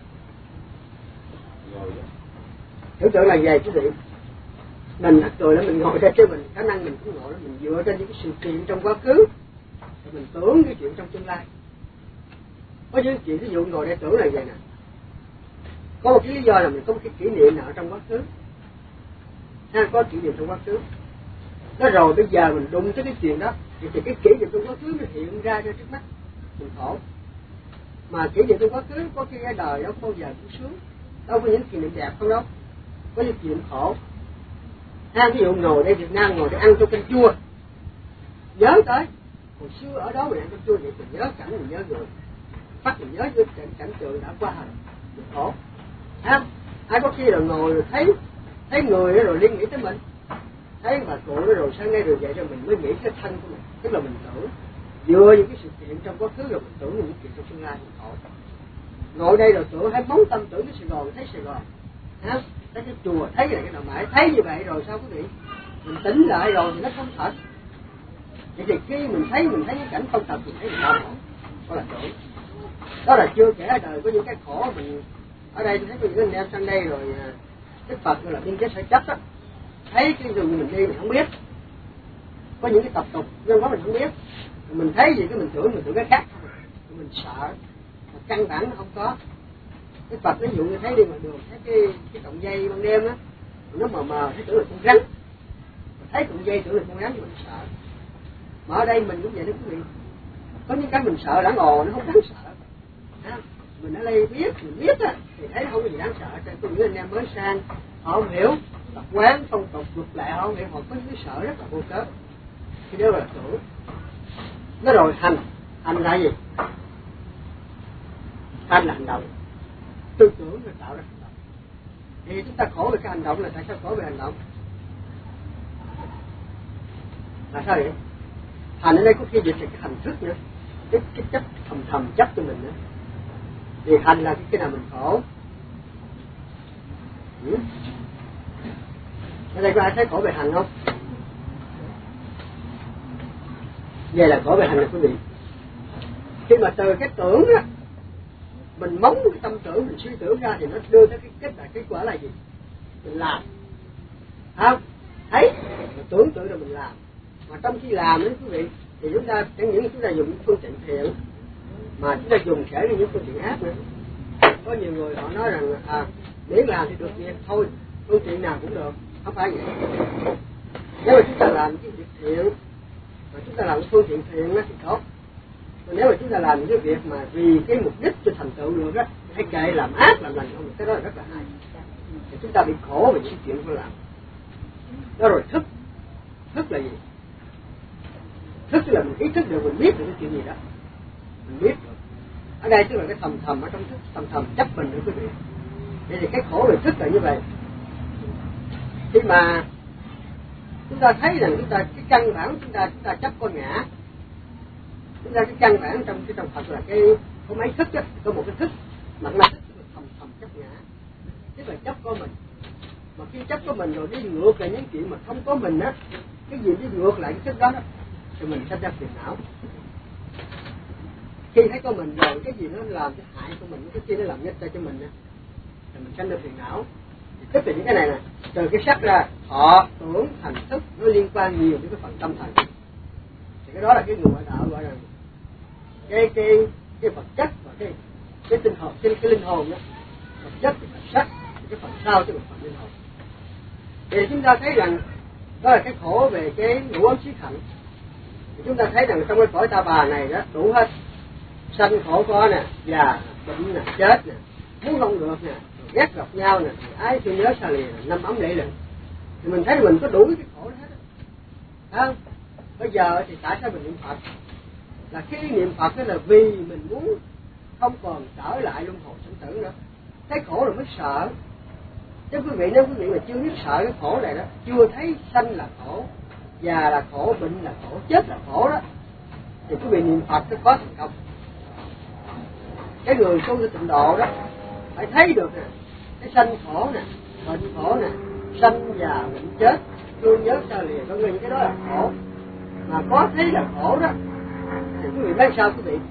Tưởng tượng là gì quý vị? Mình đặt rồi đó, mình ngồi ra chứ mình khả năng mình cũng ngồi đó, mình dựa trên những cái sự kiện trong quá khứ, rồi mình tưởng cái chuyện trong tương lai. Có những chuyện ví dụ ngồi đây tưởng là vậy nè. Có một cái lý do là mình có một cái kỷ niệm nào trong quá khứ. Ha, có kỷ niệm trong quá khứ. Nó rồi bây giờ mình đụng tới cái chuyện đó thì, thì cái kỷ niệm trong quá khứ nó hiện ra ra trước mắt mình khổ. Mà kỷ niệm trong quá khứ có khi cái đời đâu bao giờ cũng sướng, đâu có những kỷ niệm đẹp không đâu, có những kỷ niệm khổ. Ha, ví dụ ngồi đây Việt Nam ngồi đây ăn tô canh chua, nhớ tới hồi xưa ở đó mình ăn canh chua thì mình nhớ cảnh, mình nhớ người, phát mình nhớ những cảnh, cảnh tượng đã qua rồi mình khổ. Ha, ai có khi là ngồi rồi thấy thấy người đó rồi liên nghĩ tới mình, thấy bà cụ đó rồi sáng nay rồi vậy rồi mình mới nghĩ cái thân của mình, tức là mình tưởng dựa những cái sự kiện trong quá khứ rồi mình tưởng những chuyện trong tương lai mình khổ. Ngồi đây rồi tưởng thấy bóng tâm tưởng cái Sài Gòn, thấy Sài Gòn, ha, thấy cái chùa, thấy cái này cái nào mãi thấy như vậy rồi sao quý vị? Mình tỉnh lại rồi thì nó không thật. Vậy thì khi mình thấy mình thấy những cảnh không thật mình thấy mình đau khổ, đó là tưởng. Đó là chưa kể đời có những cái khổ mình ở đây tôi thấy có những anh em sang đây rồi Đức Phật gọi là biên giới sở chấp đó, thấy cái đường mình đi mình không biết, có những cái tập tục nhân hóa mình không biết, mình thấy gì cái mình tưởng mình tưởng cái khác, mình sợ, mà căn bản nó không có. Cái Phật ví dụ như thấy đi ngoài đường thấy cái cái cọng dây ban đêm á nó mờ mờ thấy tưởng là con rắn, thấy cọng dây tưởng là con rắn thì mình sợ. Mà ở đây mình cũng vậy đó quý vị, có những cái mình sợ đáng ồ nó không đáng sợ. À, mình ở đây biết mình biết á thì thấy không có gì đáng sợ. Có những anh em mới sang họ không hiểu tập quán phong tục luật lệ, họ không hiểu, họ có những cái sợ rất là vô cớ. Thì đó là tưởng. Nó rồi hành, hành là gì? Hành là hành động, tư tưởng là tạo ra hành động. Thì chúng ta khổ về cái hành động là tại sao khổ về hành động? Là sao vậy? Hành ở đây có khi dịch là cái hành thức nữa, cái, cái chấp thầm thầm chấp cho mình nữa. Thì hành là cái, cái nào mình khổ. Ừ. Ở đây có ai thấy khổ về hành không? Vậy là khổ về hành là quý vị. Khi mà từ cái tưởng á, mình móng cái tâm tưởng, mình suy tưởng ra thì nó đưa tới cái kết là kết quả là gì? Mình làm. Không? Thấy, mình tưởng tượng rồi mình làm. Mà trong khi làm đó quý vị, thì chúng ta chẳng những chúng ta dùng những phương tiện thiện, mà chúng ta dùng kể những phương tiện ác nữa. Có nhiều người họ nói rằng à, miễn làm thì được việc thôi, phương tiện nào cũng được, không phải vậy. Nếu mà chúng ta làm cái việc thiện, mà chúng ta làm cái phương tiện thiện đó thì tốt. Còn nếu mà chúng ta làm những cái việc mà vì cái mục đích cho thành tựu được á, hay kệ làm ác làm lành không, cái đó là rất là hay. Thì chúng ta bị khổ về những chuyện phải làm. Đó rồi thức, thức là gì? Thức là mình ý thức được, mình biết được cái chuyện gì đó, mình biết được. Ở đây tức là cái thầm thầm ở trong thức, thầm thầm chấp mình nữa quý vị. Vậy thì cái khổ về thức là như vậy. Khi mà chúng ta thấy rằng chúng ta cái căn bản chúng ta chúng ta chấp con ngã, chúng ta cái căn bản trong cái trong Phật là cái có mấy thức á, có một cái thức mặt là thầm thầm chấp ngã, tức là chấp có mình. Mà khi chấp có mình rồi đi ngược lại những chuyện mà không có mình á, cái gì đi ngược lại cái thức đó, đó thì mình sẽ ra phiền não. Khi thấy có mình rồi cái gì nó làm cho hại của mình, cái kia nó làm nhất cho cho mình á, thì mình sanh ra phiền não. Thì tức là những cái này nè, từ cái sắc ra thọ tưởng hành thức nó liên quan nhiều đến cái phần tâm thần. Thì cái đó là cái người ngoại đạo gọi là cái cái cái vật chất và cái cái tinh hồn, cái cái linh hồn đó. Vật chất thì phần sắc, cái phần sau tức là phần linh hồn. Thì chúng ta thấy rằng đó là cái khổ về cái ngũ ấm xí khẩn. Thì chúng ta thấy rằng trong cái cõi ta bà này đó đủ hết, sanh khổ có nè, già, bệnh nè, chết nè, muốn không được nè, ghét gặp nhau nè, ái thương nhớ xa lìa, năm ấm lễ lừng. Thì mình thấy mình có đủ cái khổ đó hết. Không? Bây giờ thì tại sao mình niệm Phật? Là khi niệm Phật đó là vì mình muốn không còn trở lại luân hồi sinh tử nữa. Thấy khổ rồi mới sợ. Chứ quý vị nếu quý vị mà chưa biết sợ cái khổ này đó, chưa thấy sanh là khổ, già là khổ, bệnh là khổ, chết là khổ đó, thì quý vị niệm Phật sẽ có thành công. Cái người tu theo tịnh độ đó phải thấy được nè, cái sanh khổ nè, bệnh khổ nè, sanh già bệnh chết, thương nhớ xa lìa, có những cái đó là khổ. Mà có thấy là khổ đó thì quý vị nói sao quý vị?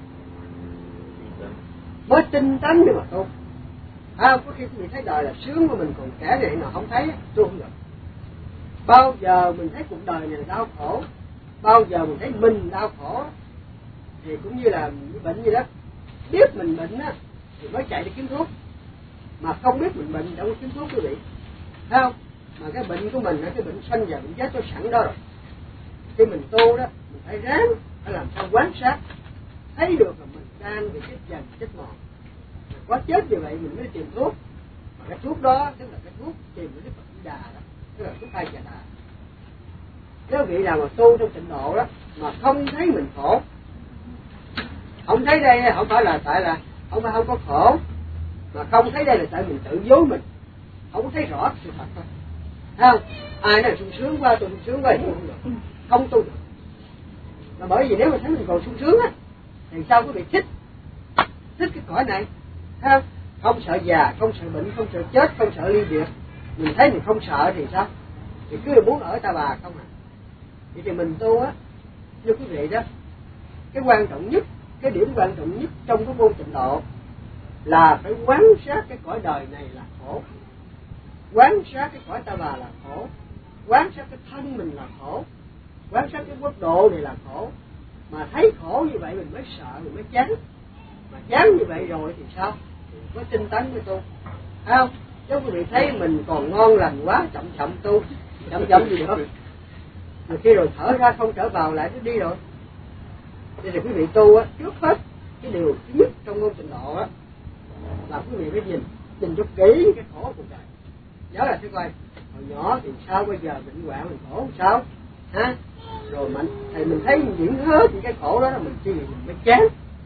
Mới tinh tấn nhưng mà tu. À, có khi quý vị thấy đời là sướng mà mình còn kẻ này mà không thấy, tu không được. Bao giờ mình thấy cuộc đời này là đau khổ, bao giờ mình thấy mình đau khổ, thì cũng như là bệnh như đó, biết mình bệnh á thì mới chạy đi kiếm thuốc, mà không biết mình bệnh đâu có kiếm thuốc quý vị, thấy không? Mà cái bệnh của mình là cái bệnh sanh và bệnh chết nó sẵn đó rồi. Khi mình tu đó, mình phải ráng, phải làm sao quan sát, thấy được là mình đang bị chết dần chết mòn. Quá chết như vậy mình mới tìm thuốc, mà cái thuốc đó tức là cái thuốc tìm cái Phật Đà đó, tức là thuốc hai trà đà. Nếu vị nào mà tu trong tịnh độ đó mà không thấy mình khổ, không thấy đây không phải là tại là không phải không có khổ, mà không thấy đây là tại mình tự dối mình, không thấy rõ sự thật thôi, thấy không? Ai nói là sung sướng quá, tôi sung sướng quá thì tu không được, không tu được. Mà bởi vì nếu mà thấy mình còn sung sướng á, thì sao quý vị thích thích cái cõi này, thấy không? Không sợ già, không sợ bệnh, không sợ chết, không sợ ly biệt. Mình thấy mình không sợ thì sao? Thì cứ muốn ở ta bà không à. Vậy thì mình tu á, như quý vị đó, cái quan trọng nhất, cái điểm quan trọng nhất trong cái môn tịnh độ là phải quán sát cái cõi đời này là khổ, quán sát cái cõi ta bà là khổ, quán sát cái thân mình là khổ, quán sát cái quốc độ này là khổ. Mà thấy khổ như vậy mình mới sợ, mình mới chán. Mà chán như vậy rồi thì sao? Thì có tinh tấn với tu, thấy không? Chứ quý vị thấy mình còn ngon lành quá, chậm chậm tu, chậm chậm gì nữa. Mà khi rồi thở ra không trở vào lại nó đi rồi. Thế thì quý vị tu á, trước hết cái điều thứ nhất trong môn tịnh độ á là quý vị phải nhìn, nhìn cho kỹ cái khổ cuộc đời. Nhớ là thưa coi, hồi nhỏ thì sao, bây giờ bệnh hoạn mình khổ sao? Ha? Rồi mình thì mình thấy diễn hết những cái khổ đó là mình chi mình mới chán.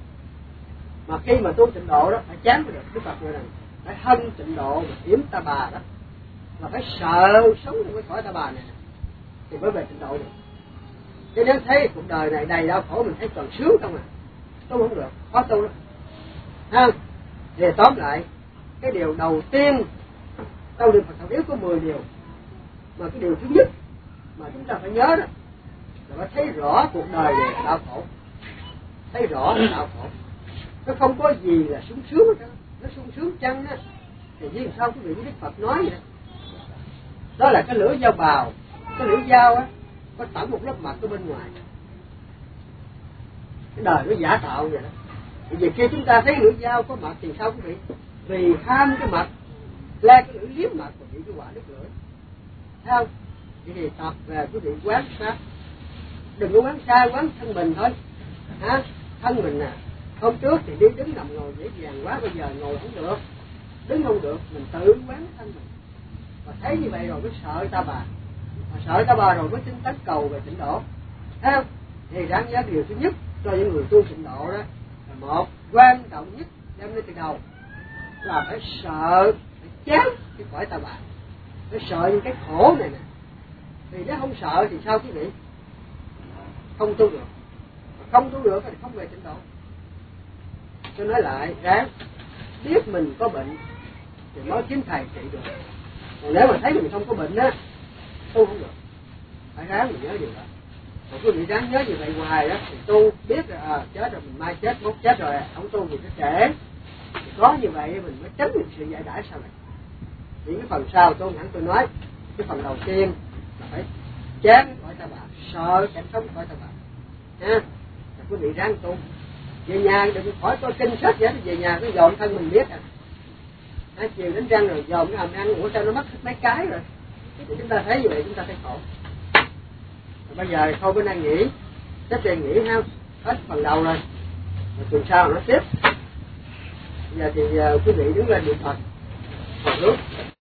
Mà khi mà tu tịnh độ đó phải chán mới được. Đức Phật nói rằng phải hân tịnh độ mà yếm ta bà đó, là phải sợ sống trong cái cõi ta bà này thì mới về tịnh độ được. Chứ nếu thấy cuộc đời này đầy đau khổ mình thấy toàn sướng không à, tu không được, khó tu lắm. Ha? Thì tóm lại cái điều đầu tiên trong Niệm Phật Thập Yếu có mười điều, mà cái điều thứ nhất mà chúng ta phải nhớ đó là phải thấy rõ cuộc đời này là đau khổ, thấy rõ là đau khổ, nó không có gì là sung sướng hết. Nó sung sướng chăng á thì như sao quý vị Đức Phật nói vậy đó. Đó là cái lưỡi dao bào, cái lưỡi dao á có tẩm một lớp mặt ở bên ngoài, cái đời nó giả tạo vậy đó. Vì khi chúng ta thấy lưỡi dao có mặt thì sao quý vị? Vì ham cái mặt, la cái lưỡi liếm mặt và bị cái quả đứt lưỡi, thấy không? Vậy thì tập về quý vị quán sát, đừng có quán sai, quán thân mình thôi. Hả? Thân mình nè, hôm trước thì đi đứng nằm ngồi dễ dàng quá, bây giờ ngồi không được, đứng không được, mình tự quán thân mình. Và thấy như vậy rồi mới sợ ta bà, mà sợ ta bà rồi mới tinh tấn cầu về tịnh độ, thấy không? Thì đáng nhớ điều thứ nhất cho những người tu tịnh độ đó là một, quan trọng nhất đem lên từ đầu là phải sợ, phải chán cái cõi ta bà, phải sợ những cái khổ này nè. Thì nếu không sợ thì sao quý vị? Không tu được, không tu được thì không về tịnh độ. Tôi nói lại, ráng biết mình có bệnh thì mới kiếm thầy trị được. Còn nếu mà thấy mình không có bệnh á, tu không được. Phải ráng mình nhớ điều đó. Còn quý vị ráng nhớ như vậy hoài đó thì tu biết là à, chết rồi mình mai chết, mốt chết rồi, không tu thì nó trễ. Thì có như vậy mình mới tránh được sự giải đãi sau này. Những cái phần sau tôi hẳn tôi nói, cái phần đầu tiên là phải chán cõi ta bà, sợ cảnh sống cõi ta bà. Ha? Quý vị ráng tu, về nhà đừng khỏi coi kinh sách vậy, về nhà cứ dọn thân mình biết à. Hai chiều đánh răng rồi dòm cái hàm răng, ủa sao nó mất mấy cái rồi. Thì chúng ta thấy như vậy chúng ta thấy khổ. Rồi bây giờ thôi bữa nay nghỉ, xếp tiền nghỉ ha, hết phần đầu rồi, rồi tuần sau nó tiếp. Bây giờ thì uh, quý vị đứng lên niệm Phật, Phật lúc.